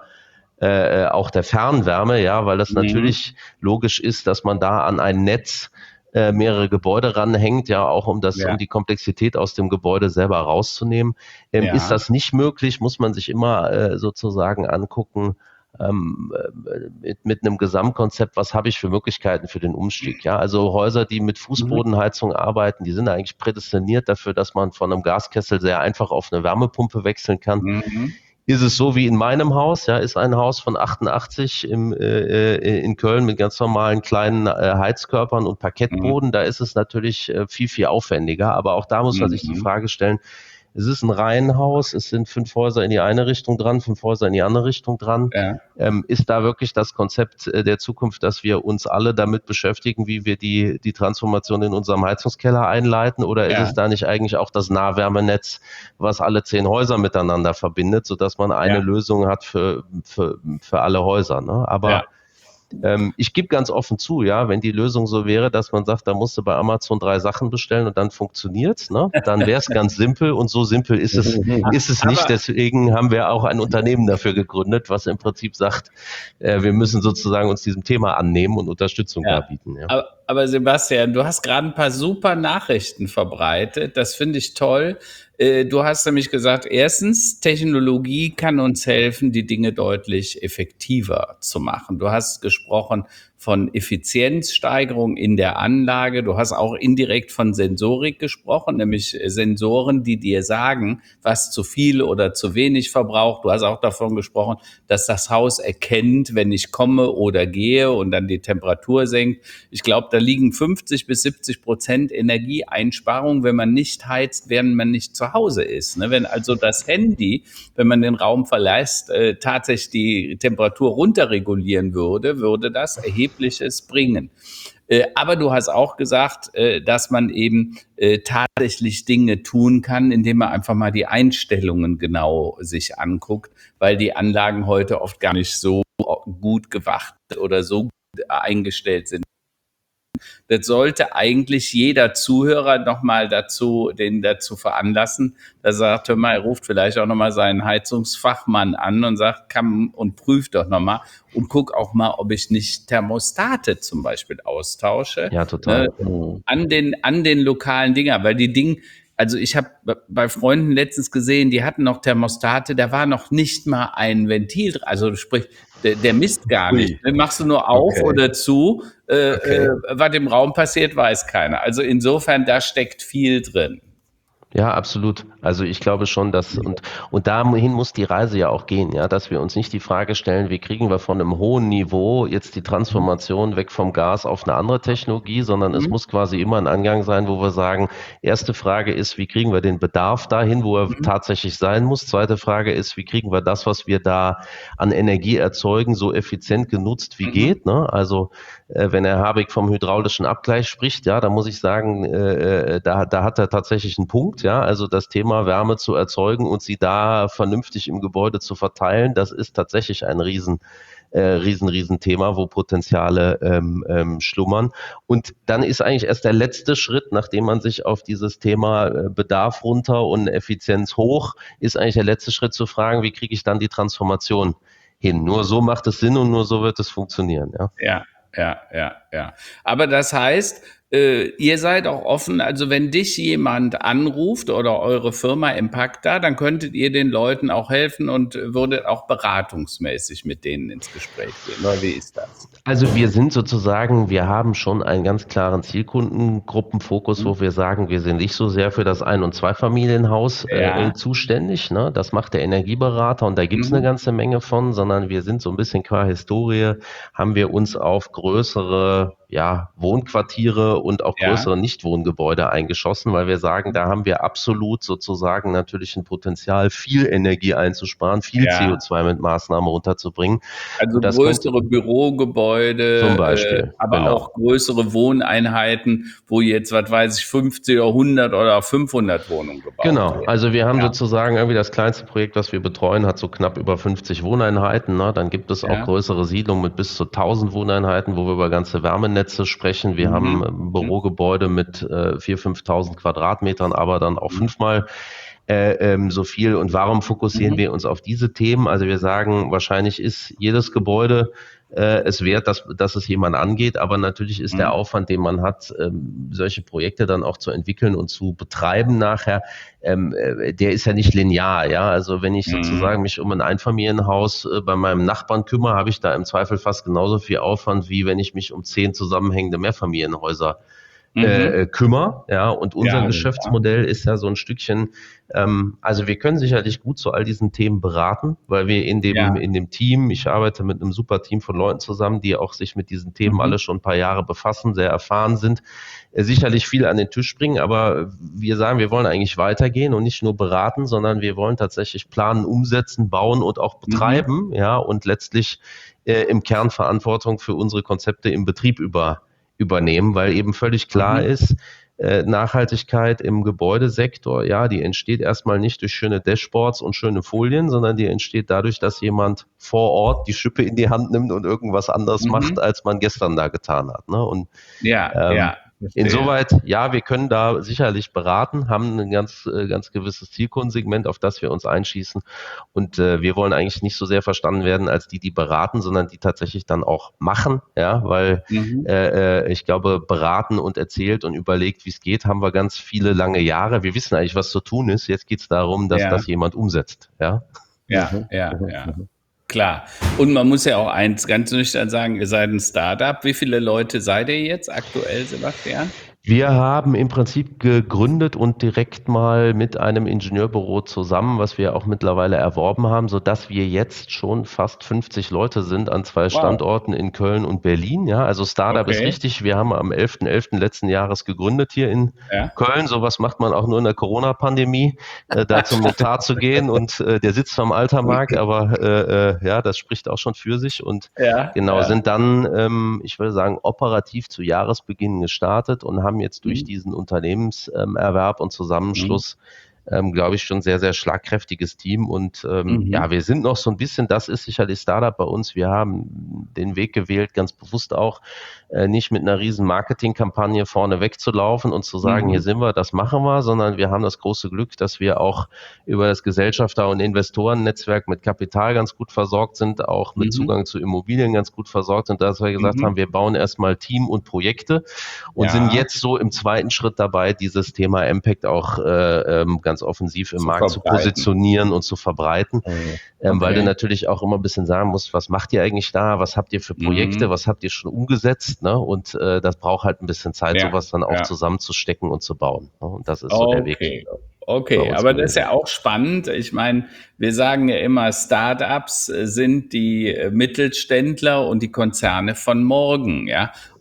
äh, auch der Fernwärme, ja, weil das Mhm. natürlich logisch ist, dass man da an ein Netz äh, mehrere Gebäude ranhängt, ja, auch um das, Ja. um die Komplexität aus dem Gebäude selber rauszunehmen. Ähm, Ja. Ist das nicht möglich, muss man sich immer äh, sozusagen angucken, ähm, äh, mit, mit einem Gesamtkonzept, was habe ich für Möglichkeiten für den Umstieg, ja, also Häuser, die mit Fußbodenheizung arbeiten, die sind eigentlich prädestiniert dafür, dass man von einem Gaskessel sehr einfach auf eine Wärmepumpe wechseln kann. Mhm. Ist es so wie in meinem Haus, ja, ist ein Haus von achtundachtzig im, äh, in Köln mit ganz normalen kleinen äh, Heizkörpern und Parkettboden, Mhm. da ist es natürlich äh, viel, viel aufwendiger, aber auch da muss man sich die Mhm. Frage stellen, es ist ein Reihenhaus, es sind fünf Häuser in die eine Richtung dran, fünf Häuser in die andere Richtung dran. Ja. Ähm, ist da wirklich das Konzept äh, der Zukunft, dass wir uns alle damit beschäftigen, wie wir die, die Transformation in unserem Heizungskeller einleiten? Oder ist Ja. es da nicht eigentlich auch das Nahwärmenetz, was alle zehn Häuser miteinander verbindet, sodass man eine Ja. Lösung hat für, für, für alle Häuser? Ne? Aber Ja. ähm, ich gebe ganz offen zu, ja, wenn die Lösung so wäre, dass man sagt, da musst du bei Amazon drei Sachen bestellen und dann funktioniert's, ne? Dann wäre es ganz simpel und so simpel ist es, ist es nicht. Aber Deswegen haben wir auch ein Unternehmen dafür gegründet, was im Prinzip sagt, äh, wir müssen sozusagen uns diesem Thema annehmen und Unterstützung Ja. darbieten. Ja. Aber, aber Sebastian, du hast gerade ein paar super Nachrichten verbreitet. Das finde ich toll. Äh, Du hast nämlich gesagt, erstens, Technologie kann uns helfen, die Dinge deutlich effektiver zu machen. Du hast gesprochen von Effizienzsteigerung in der Anlage. Du hast auch indirekt von Sensorik gesprochen, nämlich Sensoren, die dir sagen, was zu viel oder zu wenig verbraucht. Du hast auch davon gesprochen, dass das Haus erkennt, wenn ich komme oder gehe und dann die Temperatur senkt. Ich glaube, da liegen fünfzig bis siebzig Prozent Energieeinsparung, wenn man nicht heizt, während man nicht zu Hause ist. Ne? Wenn also das Handy, wenn man den Raum verlässt, äh, tatsächlich die Temperatur runterregulieren würde, würde das Erhebliches bringen. Äh, aber du hast auch gesagt, äh, dass man eben äh, tatsächlich Dinge tun kann, indem man einfach mal die Einstellungen genau sich anguckt, weil die Anlagen heute oft gar nicht so gut gewartet oder so gut eingestellt sind. Das sollte eigentlich jeder Zuhörer nochmal dazu, den dazu veranlassen, dass er sagt, hör mal, er ruft vielleicht auch nochmal seinen Heizungsfachmann an und sagt, komm und prüft doch nochmal und guck auch mal, ob ich nicht Thermostate zum Beispiel austausche. Ja, total. Ne, an den, an den lokalen Dinger, weil die Dinge, also ich habe bei Freunden letztens gesehen, die hatten noch Thermostate, da war noch nicht mal ein Ventil drin, also sprich, der, der misst gar Ui. nicht. Den machst du nur auf Okay. oder zu, äh, Okay. äh, was im Raum passiert, weiß keiner. Also insofern, da steckt viel drin. Ja, absolut. Also ich glaube schon, dass, und, und dahin muss die Reise ja auch gehen, ja, dass wir uns nicht die Frage stellen, wie kriegen wir von einem hohen Niveau jetzt die Transformation weg vom Gas auf eine andere Technologie, sondern Mhm. es muss quasi immer ein Angang sein, wo wir sagen, erste Frage ist, wie kriegen wir den Bedarf dahin, wo er Mhm. tatsächlich sein muss? Zweite Frage ist, wie kriegen wir das, was wir da an Energie erzeugen, so effizient genutzt wie Mhm. geht, ne? Also äh, wenn Herr Habeck vom hydraulischen Abgleich spricht, ja, da muss ich sagen, äh, äh, da, da hat er tatsächlich einen Punkt. ja, also das Thema Wärme zu erzeugen und sie da vernünftig im Gebäude zu verteilen, das ist tatsächlich ein riesen Äh, riesen, riesen Thema, wo Potenziale ähm, ähm, schlummern. Und dann ist eigentlich erst der letzte Schritt, nachdem man sich auf dieses Thema äh, Bedarf runter und Effizienz hoch, ist eigentlich der letzte Schritt zu fragen, wie kriege ich dann die Transformation hin? Nur so macht es Sinn und nur so wird es funktionieren. Ja, ja, ja, ja. ja. Aber das heißt, äh, ihr seid auch offen, also wenn dich jemand anruft oder eure Firma Impacta, dann könntet ihr den Leuten auch helfen und würdet auch beratungsmäßig mit denen ins Gespräch gehen. Oder wie ist das? Also wir sind sozusagen, wir haben schon einen ganz klaren Zielkundengruppenfokus, Mhm. wo wir sagen, wir sind nicht so sehr für das Ein- und Zweifamilienhaus Ja. äh, zuständig. Ne? Das macht der Energieberater und da gibt's eine Mhm. ganze Menge von, sondern wir sind so ein bisschen qua Historie, haben wir uns auf größere ja, Wohnquartiere und auch Ja. größere Nichtwohngebäude eingeschossen, weil wir sagen, da haben wir absolut sozusagen natürlich ein Potenzial, viel Energie einzusparen, viel Ja. C O zwei mit Maßnahmen runterzubringen. Also Und das größere könnte, Bürogebäude, zum äh, Beispiel, aber genau. auch größere Wohneinheiten, wo jetzt, was weiß ich, fünfzig oder hundert oder fünfhundert Wohnungen gebaut Genau, werden. also wir haben Ja. sozusagen irgendwie das kleinste Projekt, was wir betreuen, hat so knapp über fünfzig Wohneinheiten. Ne? Dann gibt es auch Ja. größere Siedlungen mit bis zu tausend Wohneinheiten, wo wir über ganze Wärmenetze sprechen. Wir Mhm. haben ein Bürogebäude mit äh, viertausend, fünftausend Quadratmetern, aber dann auch Mhm. fünfmal äh, ähm, so viel. Und warum fokussieren Mhm. wir uns auf diese Themen? Also wir sagen, wahrscheinlich ist jedes Gebäude äh, es wert, dass, dass es jemand angeht, aber natürlich ist Mhm. der Aufwand, den man hat, ähm, solche Projekte dann auch zu entwickeln und zu betreiben nachher, ähm, äh, der ist ja nicht linear. Ja, also wenn ich Mhm. sozusagen mich um ein Einfamilienhaus äh, bei meinem Nachbarn kümmere, habe ich da im Zweifel fast genauso viel Aufwand, wie wenn ich mich um zehn zusammenhängende Mehrfamilienhäuser Mhm. äh, kümmere. Ja, und unser Ja, Geschäftsmodell ist ja so ein Stückchen, ähm, also wir können sicherlich gut zu all diesen Themen beraten, weil wir in dem, Ja. in dem Team, ich arbeite mit einem super Team von Leuten zusammen, die auch sich mit diesen Themen Mhm. alle schon ein paar Jahre befassen, sehr erfahren sind, äh, sicherlich viel an den Tisch bringen, aber wir sagen, wir wollen eigentlich weitergehen und nicht nur beraten, sondern wir wollen tatsächlich planen, umsetzen, bauen und auch betreiben, Mhm. ja, und letztlich äh, im Kern Verantwortung für unsere Konzepte im Betrieb über übernehmen, weil eben völlig klar Mhm. ist, äh, Nachhaltigkeit im Gebäudesektor, ja, die entsteht erstmal nicht durch schöne Dashboards und schöne Folien, sondern die entsteht dadurch, dass jemand vor Ort die Schippe in die Hand nimmt und irgendwas anderes macht, Mhm. als man gestern da getan hat. Ne? Und Ja, ähm, ja, verstehe. insoweit, ja, wir können da sicherlich beraten, haben ein ganz, äh, ganz gewisses Zielkundensegment, auf das wir uns einschießen. Und äh, wir wollen eigentlich nicht so sehr verstanden werden als die, die beraten, sondern die tatsächlich dann auch machen, ja, weil Mhm. äh, äh, ich glaube, beraten und erzählt und überlegt, wie es geht, haben wir ganz viele lange Jahre. Wir wissen eigentlich, was zu tun ist. Jetzt geht es darum, dass Ja. das jemand umsetzt, ja. Ja, Mhm. ja, Mhm. ja. Mhm. Klar. Und man muss ja auch eins ganz nüchtern sagen, ihr seid ein Startup. Wie viele Leute seid ihr jetzt aktuell, Sebastian? Wir haben im Prinzip gegründet und direkt mal mit einem Ingenieurbüro zusammen, was wir auch mittlerweile erworben haben, sodass wir jetzt schon fast fünfzig Leute sind an zwei Wow. Standorten in Köln und Berlin. Ja, also Startup ist Okay. richtig. Wir haben am elften elften letzten Jahres gegründet hier in Ja. Köln. Sowas macht man auch nur in der Corona-Pandemie, äh, da zum Notar zu gehen und äh, der sitzt am Altermarkt, aber äh, äh, ja, das spricht auch schon für sich und Ja, genau, ja. sind dann, ähm, ich würde sagen, operativ zu Jahresbeginn gestartet und haben jetzt durch Mhm. diesen Unternehmenserwerb und Mhm. Zusammenschluss, ähm, glaube ich, schon sehr, sehr schlagkräftiges Team. Und ähm, Mhm. ja, wir sind noch so ein bisschen, das ist sicherlich Startup bei uns. Wir haben den Weg gewählt, ganz bewusst auch, äh, nicht mit einer riesen Marketingkampagne vorne wegzulaufen und zu sagen, hier Mhm. sind wir, das machen wir, sondern wir haben das große Glück, dass wir auch über das Gesellschafter- und Investorennetzwerk mit Kapital ganz gut versorgt sind, auch mit Mhm. Zugang zu Immobilien ganz gut versorgt sind, dass wir gesagt Mhm. haben, wir bauen erstmal Team und Projekte und sind Ja. jetzt so im zweiten Schritt dabei, dieses Thema Impact auch äh, ähm, ganz offensiv im Zu Markt zu verbreiten. positionieren und zu verbreiten, Mhm. ähm, weil du Okay. natürlich auch immer ein bisschen sagen musst, was macht ihr eigentlich da, was habt ihr für Projekte, Mhm. was habt ihr schon umgesetzt, ne? Und äh, das braucht halt ein bisschen Zeit, Ja, sowas dann auch ja. zusammenzustecken und zu bauen. Ne? Und das ist so der Weg Okay. bei Okay, uns aber das ist gewesen. ja auch spannend. Ich meine, wir sagen ja immer, Startups äh, sind die äh, Mittelständler und die Konzerne von morgen, ja.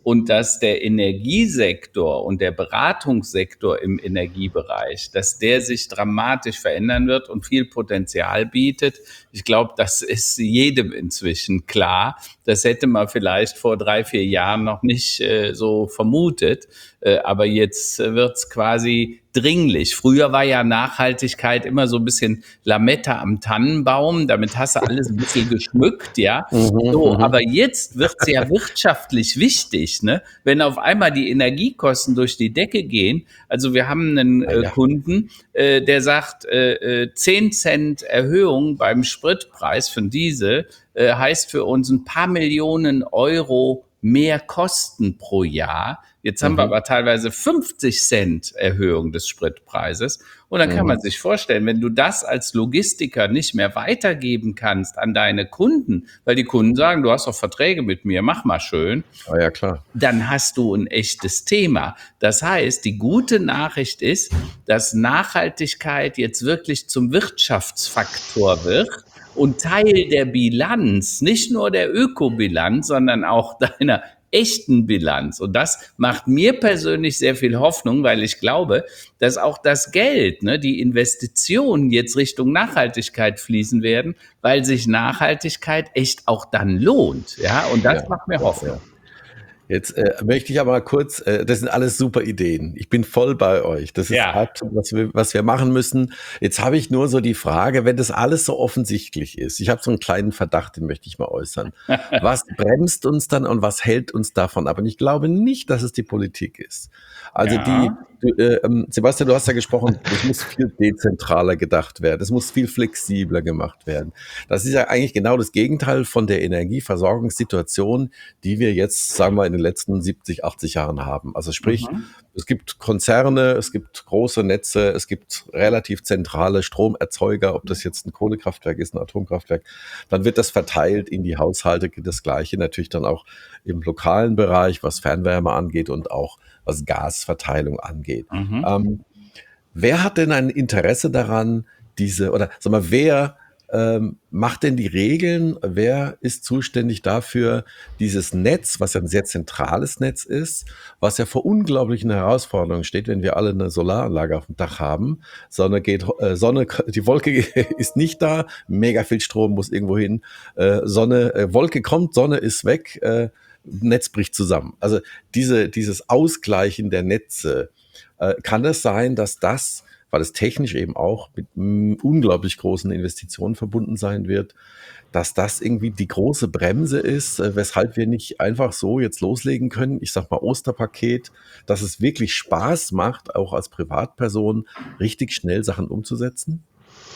und dass der Energiesektor und der Beratungssektor im Energiebereich, dass der sich dramatisch verändern wird und viel Potenzial bietet. Ich glaube, das ist jedem inzwischen klar. Das hätte man vielleicht vor drei, vier Jahren noch nicht äh, so vermutet. Äh, aber jetzt äh, wird's quasi dringlich. Früher war ja Nachhaltigkeit immer so ein bisschen Lametta am Tannenbaum. Damit hast du alles ein bisschen geschmückt, ja. Mhm, So, mhm. aber jetzt wird's ja wirtschaftlich wichtig, ne? Wenn auf einmal die Energiekosten durch die Decke gehen. Also wir haben einen Ah, äh, ja. Kunden, äh, der sagt, äh, äh, zehn Cent Erhöhung beim Spritpreis von Diesel äh, heißt für uns ein paar Millionen Euro mehr Kosten pro Jahr. Jetzt haben wir Mhm. aber teilweise fünfzig Cent Erhöhung des Spritpreises. Und dann kann Mhm. man sich vorstellen, wenn du das als Logistiker nicht mehr weitergeben kannst an deine Kunden, weil die Kunden sagen, du hast doch Verträge mit mir, mach mal schön, Ah, ja, klar. dann hast du ein echtes Thema. Das heißt, die gute Nachricht ist, dass Nachhaltigkeit jetzt wirklich zum Wirtschaftsfaktor wird und Teil der Bilanz, nicht nur der Ökobilanz, sondern auch deiner echten Bilanz. Und das macht mir persönlich sehr viel Hoffnung, weil ich glaube, dass auch das Geld, ne, die Investitionen jetzt Richtung Nachhaltigkeit fließen werden, weil sich Nachhaltigkeit echt auch dann lohnt. Ja, und das Ja, macht mir ja, Hoffnung. ja. Jetzt äh, möchte ich aber mal kurz, äh, das sind alles super Ideen. Ich bin voll bei euch. Das ist Ja. absolut, was wir, was wir machen müssen. Jetzt habe ich nur so die Frage, wenn das alles so offensichtlich ist, ich habe so einen kleinen Verdacht, den möchte ich mal äußern. Was bremst uns dann und was hält uns davon ab? Und ich glaube nicht, dass es die Politik ist. Also Ja. die, du, äh, ähm, Sebastian, du hast ja gesprochen, es muss viel dezentraler gedacht werden. Es muss viel flexibler gemacht werden. Das ist ja eigentlich genau das Gegenteil von der Energieversorgungssituation, die wir jetzt, sagen wir, in den letzten siebzig, achtzig Jahren haben. Also sprich, Mhm. es gibt Konzerne, es gibt große Netze, es gibt relativ zentrale Stromerzeuger, ob das jetzt ein Kohlekraftwerk ist, ein Atomkraftwerk, dann wird das verteilt in die Haushalte, das Gleiche natürlich dann auch im lokalen Bereich, was Fernwärme angeht und auch was Gasverteilung angeht. Mhm. Ähm, wer hat denn ein Interesse daran, diese, oder sag mal, wer ähm, macht denn die Regeln? Wer ist zuständig dafür, dieses Netz, was ja ein sehr zentrales Netz ist, was ja vor unglaublichen Herausforderungen steht, wenn wir alle eine Solaranlage auf dem Dach haben, Sonne geht, äh, Sonne, die Wolke ist nicht da, mega viel Strom muss irgendwo hin, äh, Sonne, äh, Wolke kommt, Sonne ist weg, äh, Netz bricht zusammen. Also diese, dieses Ausgleichen der Netze, äh, kann es sein, dass das, weil es technisch eben auch mit mm, unglaublich großen Investitionen verbunden sein wird, dass das irgendwie die große Bremse ist, äh, weshalb wir nicht einfach so jetzt loslegen können, ich sag mal Osterpaket, dass es wirklich Spaß macht, auch als Privatperson richtig schnell Sachen umzusetzen?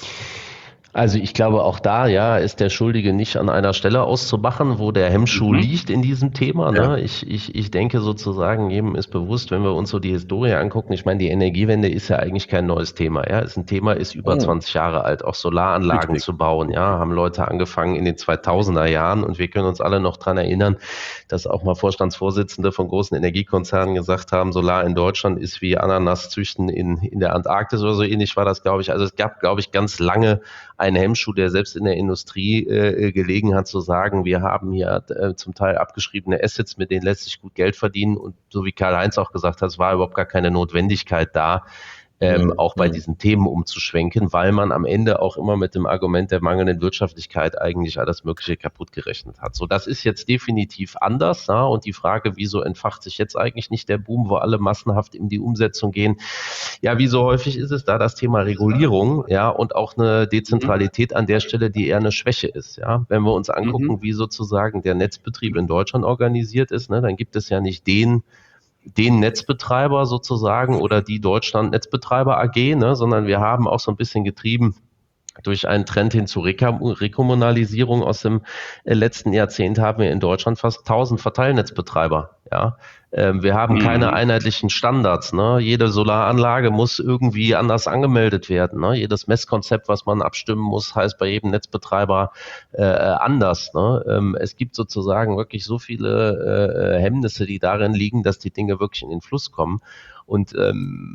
Also ich glaube, auch da ja ist der Schuldige nicht an einer Stelle auszumachen, wo der Hemmschuh Mhm. liegt in diesem Thema. Ja. Ne? Ich, ich, ich denke sozusagen, jedem ist bewusst, wenn wir uns so die Historie angucken, ich meine, die Energiewende ist ja eigentlich kein neues Thema. Ja, ist ein Thema, ist über Mhm. zwanzig Jahre alt, auch Solaranlagen Richtig. zu bauen. Ja, haben Leute angefangen in den zweitausender Jahren und wir können uns alle noch dran erinnern, dass auch mal Vorstandsvorsitzende von großen Energiekonzernen gesagt haben, Solar in Deutschland ist wie Ananas züchten in, in der Antarktis oder so ähnlich war das, glaube ich. Also es gab, glaube ich, ganz lange ein Hemmschuh, der selbst in der Industrie äh, gelegen hat, zu sagen, wir haben hier äh, zum Teil abgeschriebene Assets, mit denen lässt sich gut Geld verdienen. Und so wie Karl-Heinz auch gesagt hat, es war überhaupt gar keine Notwendigkeit da, ähm, Mhm. auch bei Mhm. diesen Themen umzuschwenken, weil man am Ende auch immer mit dem Argument der mangelnden Wirtschaftlichkeit eigentlich alles Mögliche kaputt gerechnet hat. So, das ist jetzt definitiv anders. Ja, und die Frage, wieso entfacht sich jetzt eigentlich nicht der Boom, wo alle massenhaft in die Umsetzung gehen? Ja, wie so häufig ist es da das Thema Regulierung, ja, und auch eine Dezentralität an der Stelle, die eher eine Schwäche ist, ja. Wenn wir uns angucken, Mhm. wie sozusagen der Netzbetrieb in Deutschland organisiert ist, ne, dann gibt es ja nicht den den Netzbetreiber sozusagen oder die Deutschland Netzbetreiber A G, ne, sondern wir haben auch so ein bisschen getrieben durch einen Trend hin zur Rekommunalisierung aus dem äh, letzten Jahrzehnt haben wir in Deutschland fast tausend Verteilnetzbetreiber. Ja, ähm, wir haben keine Mhm. einheitlichen Standards. Ne? Jede Solaranlage muss irgendwie anders angemeldet werden. Ne? Jedes Messkonzept, was man abstimmen muss, heißt bei jedem Netzbetreiber äh, anders. Ne? Ähm, es gibt sozusagen wirklich so viele äh, Hemmnisse, die darin liegen, dass die Dinge wirklich in den Fluss kommen. Und ähm,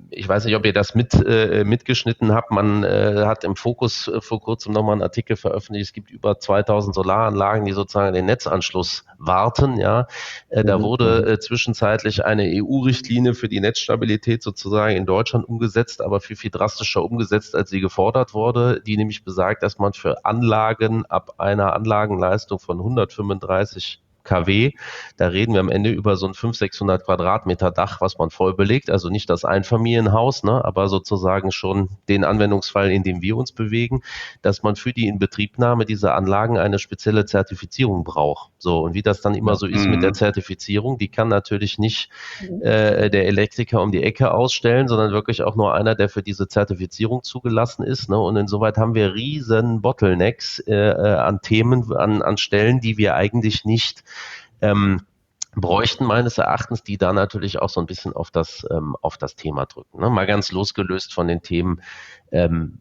ich weiß nicht, ob ihr das mit, äh, mitgeschnitten habt. Man äh, hat im Fokus äh, vor kurzem nochmal einen Artikel veröffentlicht. Es gibt über zweitausend Solaranlagen, die sozusagen den Netzanschluss warten. Ja, äh, da Mhm, wurde mhm. äh, zwischenzeitlich eine E U-Richtlinie für die Netzstabilität sozusagen in Deutschland umgesetzt, aber viel, viel drastischer umgesetzt, als sie gefordert wurde, die nämlich besagt, dass man für Anlagen ab einer Anlagenleistung von hundertfünfunddreißig Kilowatt, da reden wir am Ende über so ein fünfhundert, sechshundert Quadratmeter Dach, was man voll belegt, also nicht das Einfamilienhaus, ne, aber sozusagen schon den Anwendungsfall, in dem wir uns bewegen, dass man für die Inbetriebnahme dieser Anlagen eine spezielle Zertifizierung braucht. So, und wie das dann immer Ja. so ist mit der Mhm. Zertifizierung, die kann natürlich nicht äh, der Elektriker um die Ecke ausstellen, sondern wirklich auch nur einer, der für diese Zertifizierung zugelassen ist. Ne? Und insoweit haben wir riesen Bottlenecks äh, äh, an Themen, an, an Stellen, die wir eigentlich nicht ähm, bräuchten meines Erachtens, die da natürlich auch so ein bisschen auf das, ähm, auf das Thema drücken. Ne? Mal ganz losgelöst von den Themen ähm,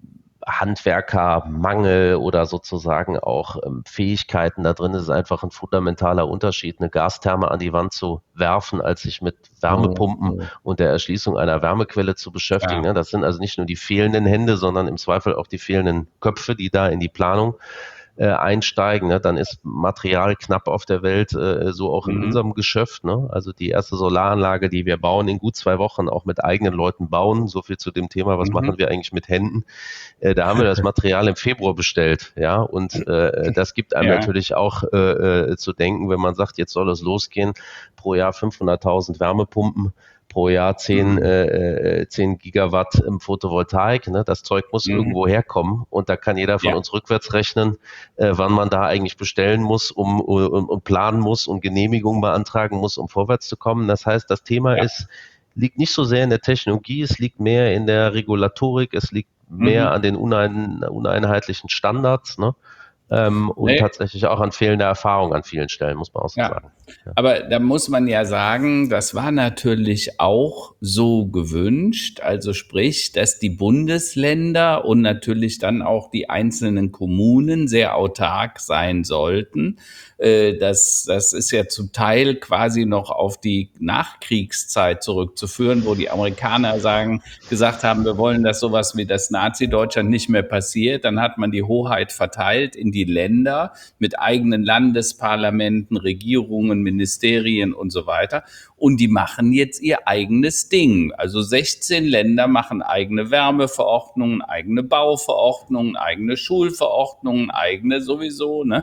Handwerkermangel oder sozusagen auch ähm, Fähigkeiten. Da drin ist es einfach ein fundamentaler Unterschied, eine Gastherme an die Wand zu werfen, als sich mit Wärmepumpen Mhm. und der Erschließung einer Wärmequelle zu beschäftigen. Ja. Ne? Das sind also nicht nur die fehlenden Hände, sondern im Zweifel auch die fehlenden Köpfe, die da in die Planung äh, einsteigen, ne? Dann ist Material knapp auf der Welt, äh, so auch in Mhm. unserem Geschäft. Ne? Also die erste Solaranlage, die wir bauen, in gut zwei Wochen auch mit eigenen Leuten bauen. So viel zu dem Thema, was Mhm. machen wir eigentlich mit Händen? Äh, da haben wir das Material im Februar bestellt, ja, und äh, das gibt einem Ja. natürlich auch äh, äh, zu denken, wenn man sagt, jetzt soll es losgehen, pro Jahr fünfhunderttausend Wärmepumpen, pro Jahr zehn, Mhm. äh, zehn Gigawatt im Photovoltaik. Ne? Das Zeug muss Mhm. irgendwo herkommen und da kann jeder von Ja. uns rückwärts rechnen, äh, wann man da eigentlich bestellen muss, um, um, um planen muss und Genehmigung beantragen muss, um vorwärts zu kommen. Das heißt, das Thema Ja. ist, liegt nicht so sehr in der Technologie, es liegt mehr in der Regulatorik, es liegt mehr Mhm. an den unein, uneinheitlichen Standards, ne? Ähm, und Nee. tatsächlich auch an fehlender Erfahrung an vielen Stellen, muss man auch so Ja. sagen. Ja. Aber da muss man ja sagen, das war natürlich auch so gewünscht. Also sprich, dass die Bundesländer und natürlich dann auch die einzelnen Kommunen sehr autark sein sollten. Äh, Das, das ist ja zum Teil quasi noch auf die Nachkriegszeit zurückzuführen, wo die Amerikaner sagen, gesagt haben, wir wollen, dass sowas wie das Nazi-Deutschland nicht mehr passiert. Dann hat man die Hoheit verteilt in die Länder mit eigenen Landesparlamenten, Regierungen, Ministerien und so weiter. Und die machen jetzt ihr eigenes Ding. Also sechzehn Länder machen eigene Wärmeverordnungen, eigene Bauverordnungen, eigene Schulverordnungen, eigene sowieso. Ne?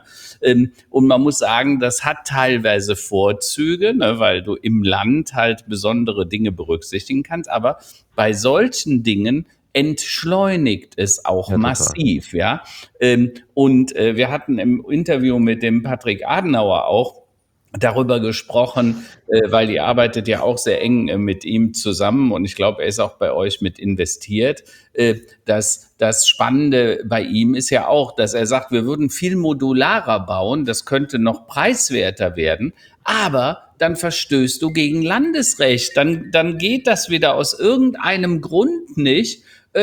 Und man muss sagen, das hat teilweise Vorzüge, ne, weil du im Land halt besondere Dinge berücksichtigen kannst. Aber bei solchen Dingen entschleunigt es auch Ja, total. massiv, ja. Ähm, und äh, wir hatten im Interview mit dem Patrick Adenauer auch darüber gesprochen, äh, weil die arbeitet ja auch sehr eng äh, mit ihm zusammen und ich glaube, er ist auch bei euch mit investiert. Äh, dass das Spannende bei ihm ist ja auch, dass er sagt, wir würden viel modularer bauen, das könnte noch preiswerter werden, aber dann verstößt du gegen Landesrecht, dann, dann geht das wieder aus irgendeinem Grund nicht,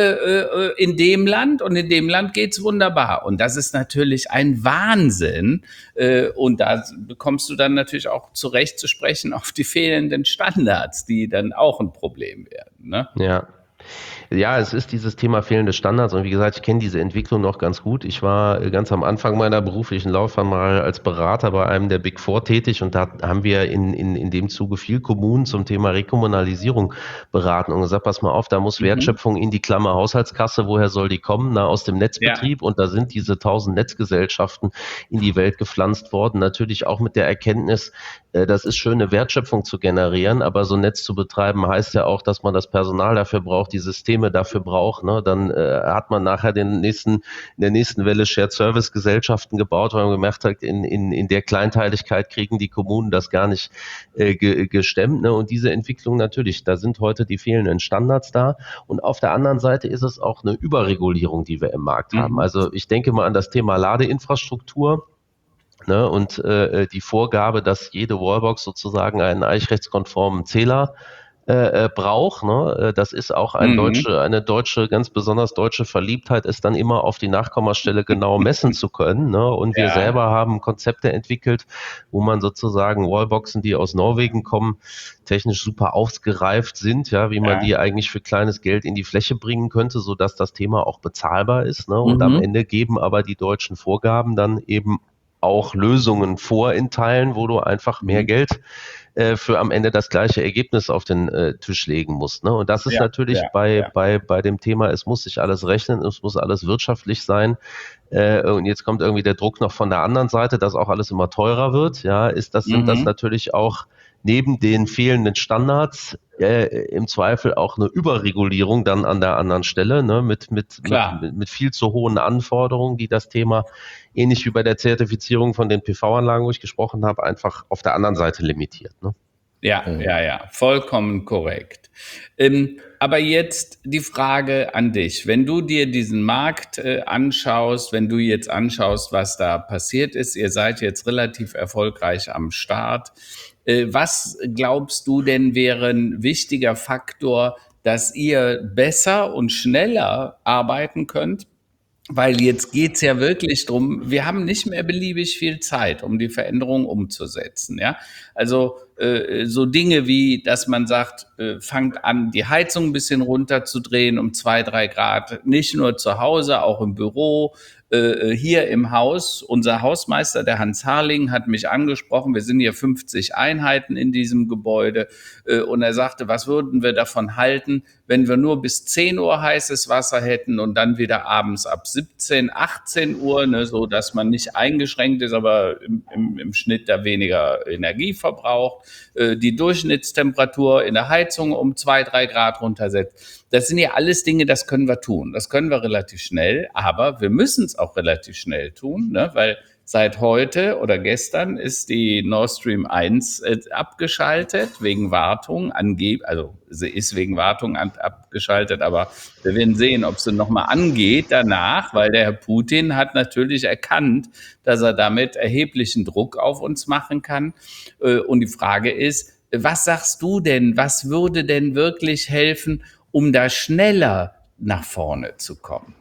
äh, in dem Land und in dem Land geht's wunderbar. Und das ist natürlich ein Wahnsinn. Äh, und da bekommst du dann natürlich auch zu Recht zu sprechen auf die fehlenden Standards, die dann auch ein Problem werden. Ne? Ja. Ja, es ist dieses Thema fehlende Standards und wie gesagt, ich kenne diese Entwicklung noch ganz gut. Ich war ganz am Anfang meiner beruflichen Laufbahn mal als Berater bei einem der Big Four tätig und da haben wir in, in, in dem Zuge viel Kommunen zum Thema Rekommunalisierung beraten und gesagt, pass mal auf, da muss Wertschöpfung in die Klammer Haushaltskasse, woher soll die kommen? Na, aus dem Netzbetrieb Ja. und da sind diese tausend Netzgesellschaften in die Welt gepflanzt worden, natürlich auch mit der Erkenntnis, das ist schön, eine Wertschöpfung zu generieren, aber so ein Netz zu betreiben heißt ja auch, dass man das Personal dafür braucht, die Systeme dafür braucht. Ne? Dann äh, hat man nachher den nächsten, in der nächsten Welle Shared-Service-Gesellschaften gebaut, weil man gemerkt hat, in, in, in der Kleinteiligkeit kriegen die Kommunen das gar nicht äh, ge, gestemmt. Ne? Und diese Entwicklung natürlich, da sind heute die fehlenden Standards da. Und auf der anderen Seite ist es auch eine Überregulierung, die wir im Markt haben. Mhm. Also ich denke mal an das Thema Ladeinfrastruktur. Ne, und äh, die Vorgabe, dass jede Wallbox sozusagen einen eichrechtskonformen Zähler äh, braucht. Ne? Das ist auch ein Mhm. deutsche, eine deutsche, ganz besonders deutsche Verliebtheit, es dann immer auf die Nachkommastelle genau messen zu können. Ne? Und wir Ja. selber haben Konzepte entwickelt, wo man sozusagen Wallboxen, die aus Norwegen kommen, technisch super ausgereift sind, ja, wie man Ja. die eigentlich für kleines Geld in die Fläche bringen könnte, sodass das Thema auch bezahlbar ist. Ne? Und Mhm. am Ende geben aber die deutschen Vorgaben dann eben auch Lösungen vor in Teilen, wo du einfach mehr Mhm. Geld äh, für am Ende das gleiche Ergebnis auf den äh, Tisch legen musst. Ne? Und das ist Ja, natürlich ja, bei, ja. bei, bei dem Thema, es muss sich alles rechnen, es muss alles wirtschaftlich sein. Äh, und jetzt kommt irgendwie der Druck noch von der anderen Seite, dass auch alles immer teurer wird. Ja, ist das, sind das Mhm. natürlich auch neben den fehlenden Standards äh, im Zweifel auch eine Überregulierung dann an der anderen Stelle, ne, mit, mit, Klar. mit, mit viel zu hohen Anforderungen, die das Thema, ähnlich wie bei der Zertifizierung von den P V-Anlagen, wo ich gesprochen habe, einfach auf der anderen Seite limitiert. Ne? Ja, Mhm. ja, ja, vollkommen korrekt. Ähm, aber jetzt die Frage an dich. Wenn du dir diesen Markt äh, anschaust, wenn du jetzt anschaust, was da passiert ist, ihr seid jetzt relativ erfolgreich am Start. Äh, was glaubst du denn wäre ein wichtiger Faktor, dass ihr besser und schneller arbeiten könnt? Weil jetzt geht's ja wirklich drum. Wir haben nicht mehr beliebig viel Zeit, um die Veränderung umzusetzen. Ja? Also äh, so Dinge wie, dass man sagt, äh, fangt an, die Heizung ein bisschen runterzudrehen um zwei, drei Grad, nicht nur zu Hause, auch im Büro, äh, hier im Haus. Unser Hausmeister, der Hans Harling, hat mich angesprochen. Wir sind hier fünfzig Einheiten in diesem Gebäude. Äh, und er sagte, was würden wir davon halten, wenn wir nur bis zehn Uhr heißes Wasser hätten und dann wieder abends ab siebzehn, achtzehn Uhr, ne, so dass man nicht eingeschränkt ist, aber im, im, im Schnitt da weniger Energie verbraucht, äh, die Durchschnittstemperatur in der Heizung um zwei, drei Grad runtersetzt. Das sind ja alles Dinge, das können wir tun. Das können wir relativ schnell, aber wir müssen es auch relativ schnell tun, ne, weil seit heute oder gestern ist die Nord Stream eins äh, abgeschaltet wegen Wartung, angeblich, also sie ist wegen Wartung an, abgeschaltet, aber wir werden sehen, ob sie nochmal angeht danach, weil der Herr Putin hat natürlich erkannt, dass er damit erheblichen Druck auf uns machen kann. Äh, und die Frage ist, was sagst du denn, was würde denn wirklich helfen, um da schneller nach vorne zu kommen?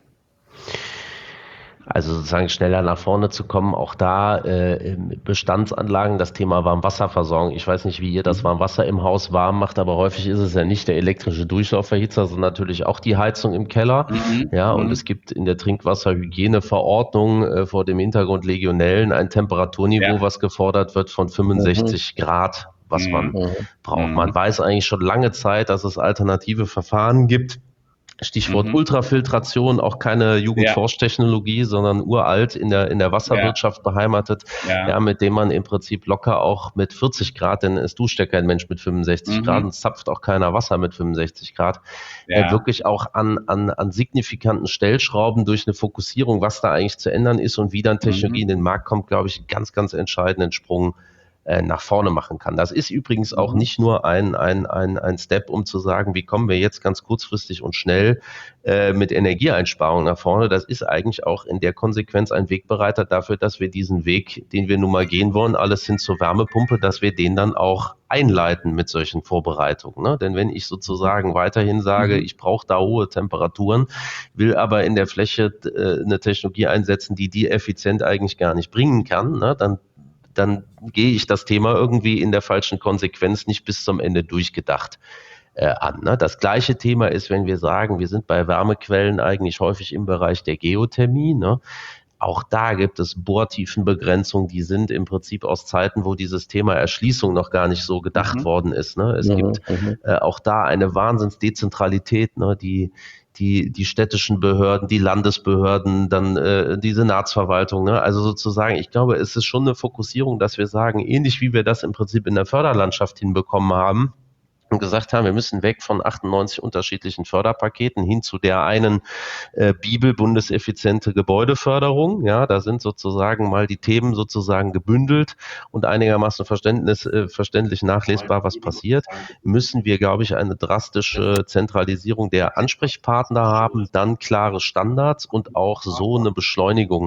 Also sozusagen schneller nach vorne zu kommen, auch da äh, Bestandsanlagen, das Thema Warmwasserversorgung. Ich weiß nicht, wie ihr das Warmwasser im Haus warm macht, aber häufig ist es ja nicht der elektrische Durchlauferhitzer, sondern natürlich auch die Heizung im Keller. Mhm. Ja, und Mhm. es gibt in der Trinkwasserhygieneverordnung äh, vor dem Hintergrund Legionellen ein Temperaturniveau, Ja. was gefordert wird von fünfundsechzig Grad, was man Mhm. braucht. Mhm. Man weiß eigentlich schon lange Zeit, dass es alternative Verfahren gibt. Stichwort Mhm. Ultrafiltration, auch keine Jugendforschtechnologie, sondern uralt in der, in der Wasserwirtschaft beheimatet, Ja. ja, mit dem man im Prinzip locker auch mit vierzig Grad, denn es duscht ja kein Mensch mit fünfundsechzig Mhm. Grad und zapft auch keiner Wasser mit fünfundsechzig Grad, Ja. äh, wirklich auch an, an, an signifikanten Stellschrauben durch eine Fokussierung, was da eigentlich zu ändern ist und wie dann Technologie Mhm. in den Markt kommt, glaube ich, einen ganz, ganz entscheidenden Sprung nach vorne machen kann. Das ist übrigens auch Mhm. nicht nur ein, ein, ein, ein Step, um zu sagen, wie kommen wir jetzt ganz kurzfristig und schnell äh, mit Energieeinsparung nach vorne. Das ist eigentlich auch in der Konsequenz ein Wegbereiter dafür, dass wir diesen Weg, den wir nun mal gehen wollen, alles hin zur Wärmepumpe, dass wir den dann auch einleiten mit solchen Vorbereitungen. Ne? Denn wenn ich sozusagen weiterhin sage, Mhm. ich brauche da hohe Temperaturen, will aber in der Fläche äh, eine Technologie einsetzen, die die effizient eigentlich gar nicht bringen kann, ne? dann dann gehe ich das Thema irgendwie in der falschen Konsequenz nicht bis zum Ende durchgedacht äh, an. Ne? Das gleiche Thema ist, wenn wir sagen, wir sind bei Wärmequellen eigentlich häufig im Bereich der Geothermie. Ne? Auch da gibt es Bohrtiefenbegrenzungen, die sind im Prinzip aus Zeiten, wo dieses Thema Erschließung noch gar nicht so gedacht Mhm. worden ist. Ne? Es Mhm. gibt Mhm. äh, auch da eine Wahnsinnsdezentralität, ne? die die die städtischen Behörden, die Landesbehörden, dann äh, die Senatsverwaltung. Ne? Also sozusagen, ich glaube, es ist schon eine Fokussierung, dass wir sagen, ähnlich wie wir das im Prinzip in der Förderlandschaft hinbekommen haben, und gesagt haben, wir müssen weg von achtundneunzig unterschiedlichen Förderpaketen hin zu der einen äh, Bibel bundeseffiziente Gebäudeförderung. Ja, da sind sozusagen mal die Themen sozusagen gebündelt und einigermaßen verständnis, äh, verständlich nachlesbar, was passiert. Müssen wir, glaube ich, eine drastische Zentralisierung der Ansprechpartner haben, dann klare Standards und auch so eine Beschleunigung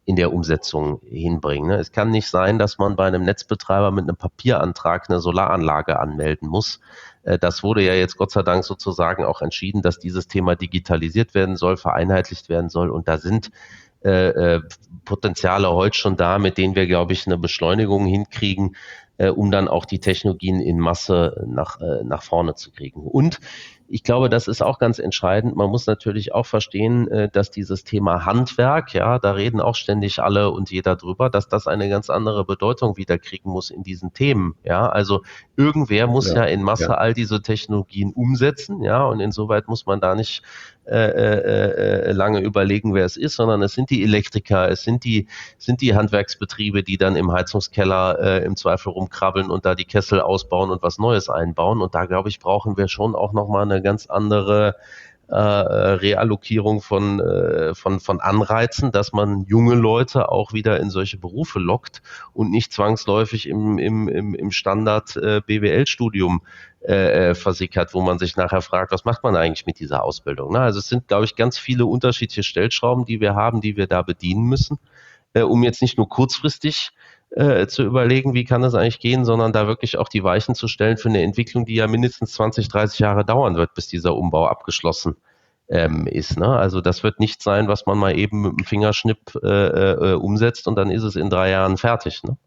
in der Umsetzung hinbringen. Ne? Es kann nicht sein, dass man bei einem Netzbetreiber mit einem Papierantrag eine Solaranlage anmelden muss. Äh, das wurde ja jetzt Gott sei Dank sozusagen auch entschieden, dass dieses Thema digitalisiert werden soll, vereinheitlicht werden soll. Und da sind äh, Potenziale heute schon da, mit denen wir, glaube ich, eine Beschleunigung hinkriegen, äh, um dann auch die Technologien in Masse nach, äh, nach vorne zu kriegen. Und ich glaube, das ist auch ganz entscheidend. Man muss natürlich auch verstehen, äh, dass dieses Thema Handwerk, ja, da reden auch ständig alle und jeder drüber, dass das eine ganz andere Bedeutung wieder kriegen muss in diesen Themen. Ja, also irgendwer muss ja, ja in Masse ja. all diese Technologien umsetzen, ja, und insoweit muss man da nicht Äh, äh, lange überlegen, wer es ist, sondern es sind die Elektriker, es sind die, sind die Handwerksbetriebe, die dann im Heizungskeller äh, im Zweifel rumkrabbeln und da die Kessel ausbauen und was Neues einbauen. Und da, glaube ich, brauchen wir schon auch nochmal eine ganz andere äh, Reallokierung von, äh, von, von Anreizen, dass man junge Leute auch wieder in solche Berufe lockt und nicht zwangsläufig im, im, im, im Standard äh, B W L-Studium äh, versickert, wo man sich nachher fragt, was macht man eigentlich mit dieser Ausbildung? Ne? Also es sind, glaube ich, ganz viele unterschiedliche Stellschrauben, die wir haben, die wir da bedienen müssen, äh, um jetzt nicht nur kurzfristig äh, zu überlegen, wie kann das eigentlich gehen, sondern da wirklich auch die Weichen zu stellen für eine Entwicklung, die ja mindestens zwanzig, dreißig Jahre dauern wird, bis dieser Umbau abgeschlossen ähm, ist. Ne? Also das wird nicht sein, was man mal eben mit dem Fingerschnipp äh, äh, umsetzt und dann ist es in drei Jahren fertig. Ne?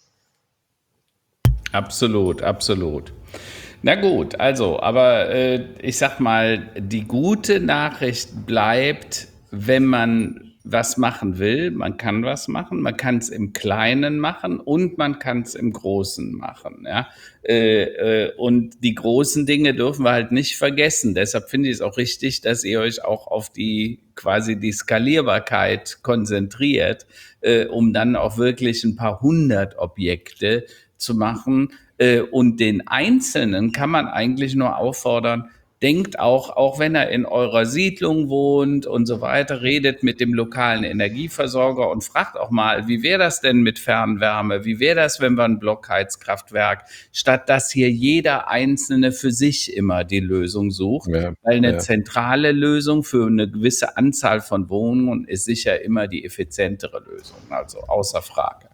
Absolut, absolut. Na gut, also, aber äh, ich sag mal, die gute Nachricht bleibt, wenn man was machen will, man kann was machen, man kann es im Kleinen machen und man kann es im Großen machen. Ja? Äh, äh, und die großen Dinge dürfen wir halt nicht vergessen. Deshalb finde ich es auch richtig, dass ihr euch auch auf die quasi die Skalierbarkeit konzentriert, äh, um dann auch wirklich ein paar hundert Objekte zu machen. Und den Einzelnen kann man eigentlich nur auffordern, denkt auch, auch wenn er in eurer Siedlung wohnt und so weiter, redet mit dem lokalen Energieversorger und fragt auch mal, wie wäre das denn mit Fernwärme? Wie wäre das, wenn wir ein Blockheizkraftwerk, statt dass hier jeder Einzelne für sich immer die Lösung sucht? Ja, weil eine ja. zentrale Lösung für eine gewisse Anzahl von Wohnungen ist sicher immer die effizientere Lösung, also außer Frage.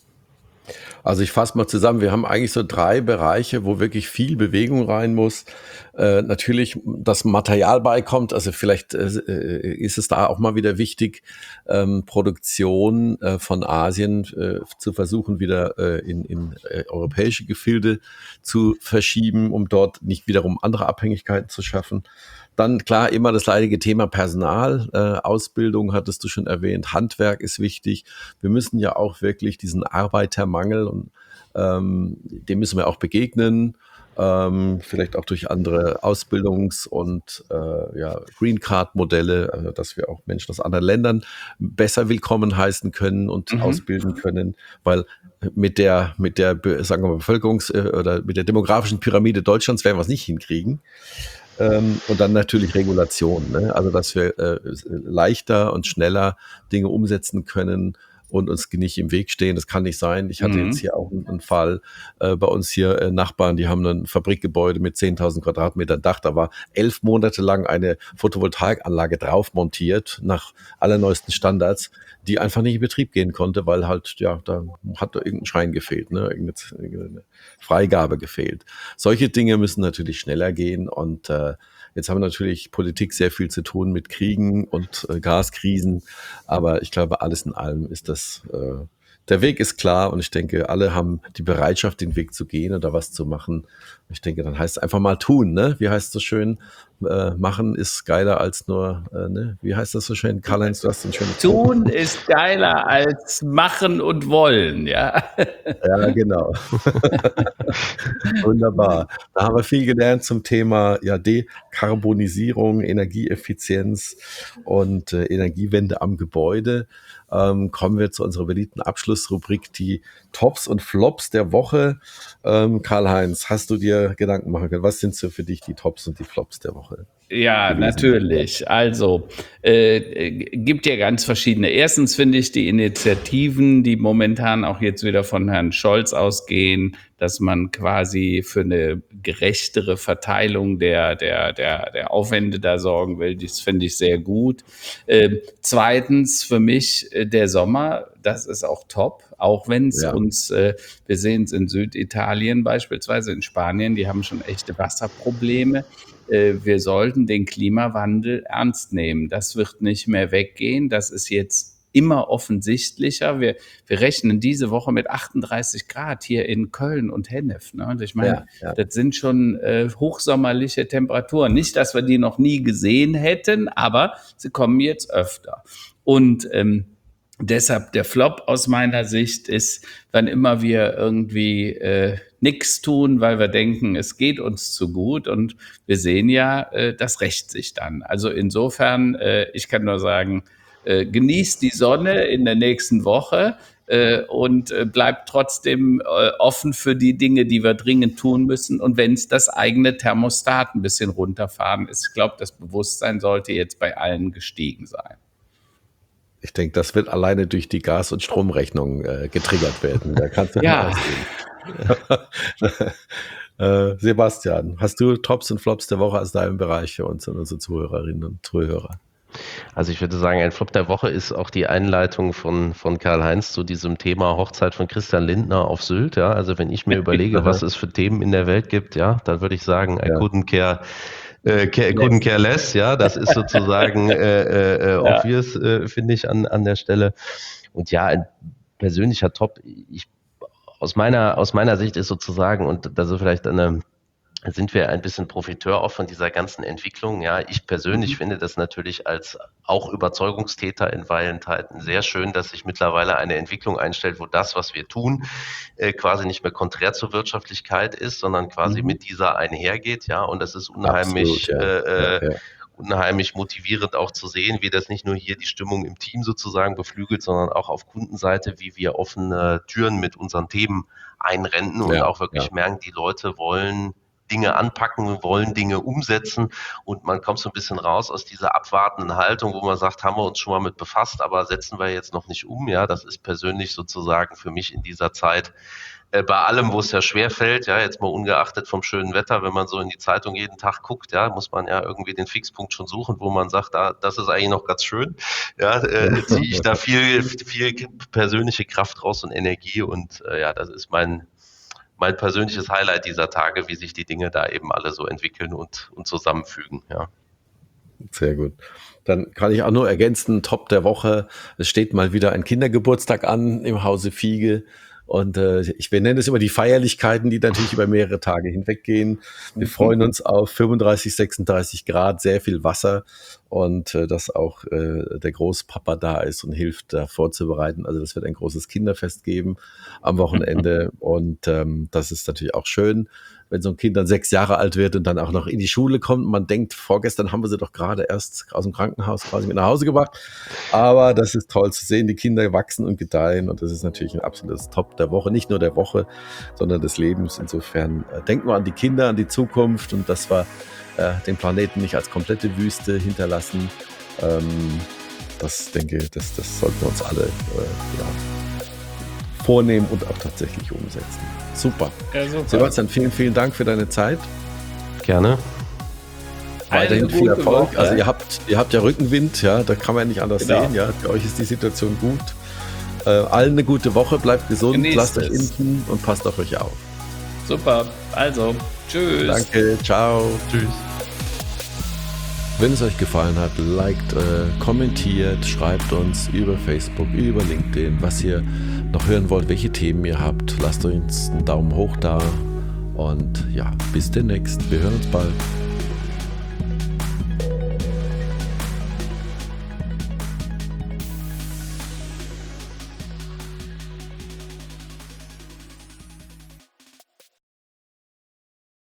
Also ich fasse mal zusammen, wir haben eigentlich so drei Bereiche, wo wirklich viel Bewegung rein muss. Äh, natürlich das Material beikommt, also vielleicht äh, ist es da auch mal wieder wichtig, ähm, Produktion äh, von Asien äh, zu versuchen, wieder äh, in, in äh, europäische Gefilde zu verschieben, um dort nicht wiederum andere Abhängigkeiten zu schaffen. Dann klar immer das leidige Thema Personal, äh, Ausbildung hattest du schon erwähnt, Handwerk ist wichtig. Wir müssen ja auch wirklich diesen Arbeitermangel und ähm, dem müssen wir auch begegnen, ähm, vielleicht auch durch andere Ausbildungs- und äh, ja, Green Card Modelle, also dass wir auch Menschen aus anderen Ländern besser willkommen heißen können und mhm. ausbilden können, weil mit der mit der sagen wir mal Bevölkerungs- oder mit der demografischen Pyramide Deutschlands werden wir es nicht hinkriegen. Ähm, und dann natürlich Regulation, ne? Also dass wir äh, leichter und schneller Dinge umsetzen können und uns nicht im Weg stehen. Das kann nicht sein. Ich hatte mhm. jetzt hier auch einen, einen Fall äh, bei uns hier, äh, Nachbarn, die haben ein Fabrikgebäude mit zehntausend Quadratmetern Dach. Da war elf Monate lang eine Photovoltaikanlage drauf montiert, nach allerneuesten Standards, die einfach nicht in Betrieb gehen konnte, weil halt, ja, da hat da irgendein Schein gefehlt, ne? Irgendeine, irgendeine Freigabe gefehlt. Solche Dinge müssen natürlich schneller gehen und äh, jetzt haben natürlich Politik sehr viel zu tun mit Kriegen und äh, Gaskrisen, aber ich glaube, alles in allem ist das, äh, der Weg ist klar und ich denke, alle haben die Bereitschaft, den Weg zu gehen oder was zu machen. Ich denke, dann heißt es einfach mal tun, ne? Wie heißt es so schön? Äh, machen ist geiler als nur, äh, ne? Wie heißt das so schön? Karl-Heinz, du hast den schönen Tun Punkt. Ist geiler als machen und wollen, ja. Ja, genau. Wunderbar. Da haben wir viel gelernt zum Thema ja, Dekarbonisierung, Energieeffizienz und äh, Energiewende am Gebäude. Ähm, kommen wir zu unserer beliebten Abschlussrubrik, die Tops und Flops der Woche. Ähm, Karl-Heinz, hast du dir Gedanken machen können? Was sind so für dich die Tops und die Flops der Woche? Ja, gewesen? Natürlich. Also, äh, gibt ja ganz verschiedene. Erstens finde ich die Initiativen, die momentan auch jetzt wieder von Herrn Scholz ausgehen, dass man quasi für eine gerechtere Verteilung der, der, der, der Aufwände da sorgen will. Das finde ich sehr gut. Ähm, zweitens für mich äh, der Sommer, das ist auch top, auch wenn es Ja. uns, äh, wir sehen es in Süditalien beispielsweise, in Spanien, die haben schon echte Wasserprobleme. Äh, wir sollten den Klimawandel ernst nehmen. Das wird nicht mehr weggehen. Das ist jetzt immer offensichtlicher. Wir, wir rechnen diese Woche mit achtunddreißig Grad hier in Köln und Hennef. Ne? Und ich meine, Ja, ja. das sind schon äh, hochsommerliche Temperaturen. Nicht, dass wir die noch nie gesehen hätten, aber sie kommen jetzt öfter. Und ähm, deshalb der Flop aus meiner Sicht ist, wann immer wir irgendwie äh, nichts tun, weil wir denken, es geht uns zu gut. Und wir sehen ja, äh, das rächt sich dann. Also insofern, äh, ich kann nur sagen, äh, genießt die Sonne in der nächsten Woche äh, und äh, bleibt trotzdem äh, offen für die Dinge, die wir dringend tun müssen. Und wenn es das eigene Thermostat ein bisschen runterfahren ist, ich glaube, das Bewusstsein sollte jetzt bei allen gestiegen sein. Ich denke, das wird alleine durch die Gas- und Stromrechnung äh, getriggert werden. Da kannst du Ja. ausgehen. äh, Sebastian, hast du Tops und Flops der Woche aus deinem Bereich für uns und unsere Zuhörerinnen und Zuhörer? Also ich würde sagen, ein Flop der Woche ist auch die Einleitung von, von Karl-Heinz zu diesem Thema Hochzeit von Christian Lindner auf Sylt. Ja, also wenn ich mir überlege, was es für Themen in der Welt gibt, ja, dann würde ich sagen, I Ja. couldn't care, äh, care, couldn't care less. Ja, das ist sozusagen äh, äh, Ja. obvious, äh, finde ich an, an der Stelle. Und ja, ein persönlicher Top. Ich, aus meiner, aus meiner Sicht ist sozusagen, und da so vielleicht eine sind wir ein bisschen Profiteur auch von dieser ganzen Entwicklung. Ja, ich persönlich Mhm. finde das natürlich als auch Überzeugungstäter in Weilenzeiten sehr schön, dass sich mittlerweile eine Entwicklung einstellt, wo das, was wir tun, äh, quasi nicht mehr konträr zur Wirtschaftlichkeit ist, sondern quasi Mhm. mit dieser einhergeht. Ja, und das ist unheimlich, Absolut, ja. äh, Ja, ja. unheimlich motivierend auch zu sehen, wie das nicht nur hier die Stimmung im Team sozusagen beflügelt, sondern auch auf Kundenseite, wie wir offene Türen mit unseren Themen einrennen und Ja, auch wirklich ja. merken, die Leute wollen Dinge anpacken, wollen Dinge umsetzen und man kommt so ein bisschen raus aus dieser abwartenden Haltung, wo man sagt, haben wir uns schon mal mit befasst, aber setzen wir jetzt noch nicht um. Ja, das ist persönlich sozusagen für mich in dieser Zeit äh, bei allem, wo es ja schwer fällt, ja, jetzt mal ungeachtet vom schönen Wetter, wenn man so in die Zeitung jeden Tag guckt, ja, muss man ja irgendwie den Fixpunkt schon suchen, wo man sagt, da, das ist eigentlich noch ganz schön. Ja, äh, ziehe ich da viel, viel persönliche Kraft raus und Energie und äh, ja, das ist mein mein persönliches Highlight dieser Tage, wie sich die Dinge da eben alle so entwickeln und, und zusammenfügen. Ja. Sehr gut. Dann kann ich auch nur ergänzen, Top der Woche. Es steht mal wieder ein Kindergeburtstag an im Hause Fiege. Und äh, ich, wir nennen es immer die Feierlichkeiten, die natürlich über mehrere Tage hinweggehen. Wir Mhm. freuen uns auf fünfunddreißig, sechsunddreißig Grad, sehr viel Wasser und äh, dass auch äh, der Großpapa da ist und hilft, da vorzubereiten. Also das wird ein großes Kinderfest geben am Wochenende und ähm, das ist natürlich auch schön, wenn so ein Kind dann sechs Jahre alt wird und dann auch noch in die Schule kommt. Man denkt, vorgestern haben wir sie doch gerade erst aus dem Krankenhaus quasi mit nach Hause gebracht. Aber das ist toll zu sehen, die Kinder wachsen und gedeihen und das ist natürlich ein absolutes Top der Woche, nicht nur der Woche, sondern des Lebens. Insofern äh, denken wir an die Kinder, an die Zukunft und dass wir äh, den Planeten nicht als komplette Wüste hinterlassen. Ähm, das denke ich, das, das sollten wir uns alle äh, ja, vornehmen und auch tatsächlich umsetzen. Super. Ja, super. Sebastian, vielen, vielen Dank für deine Zeit. Gerne. Weiterhin Eine viel gute Erfolg. Woche. Also ihr habt, ihr habt ja Rückenwind, ja, da kann man ja nicht anders Genau. sehen. Ja. Für euch ist die Situation gut. Äh, allen eine gute Woche, bleibt gesund, Genießt lasst euch es. impfen und passt auf euch auf. Super. Also, tschüss. Danke, ciao. Tschüss. Wenn es euch gefallen hat, liked, äh, kommentiert, schreibt uns über Facebook, über LinkedIn, was ihr noch hören wollt, welche Themen ihr habt. Lasst uns einen Daumen hoch da und ja, bis demnächst. Wir hören uns bald.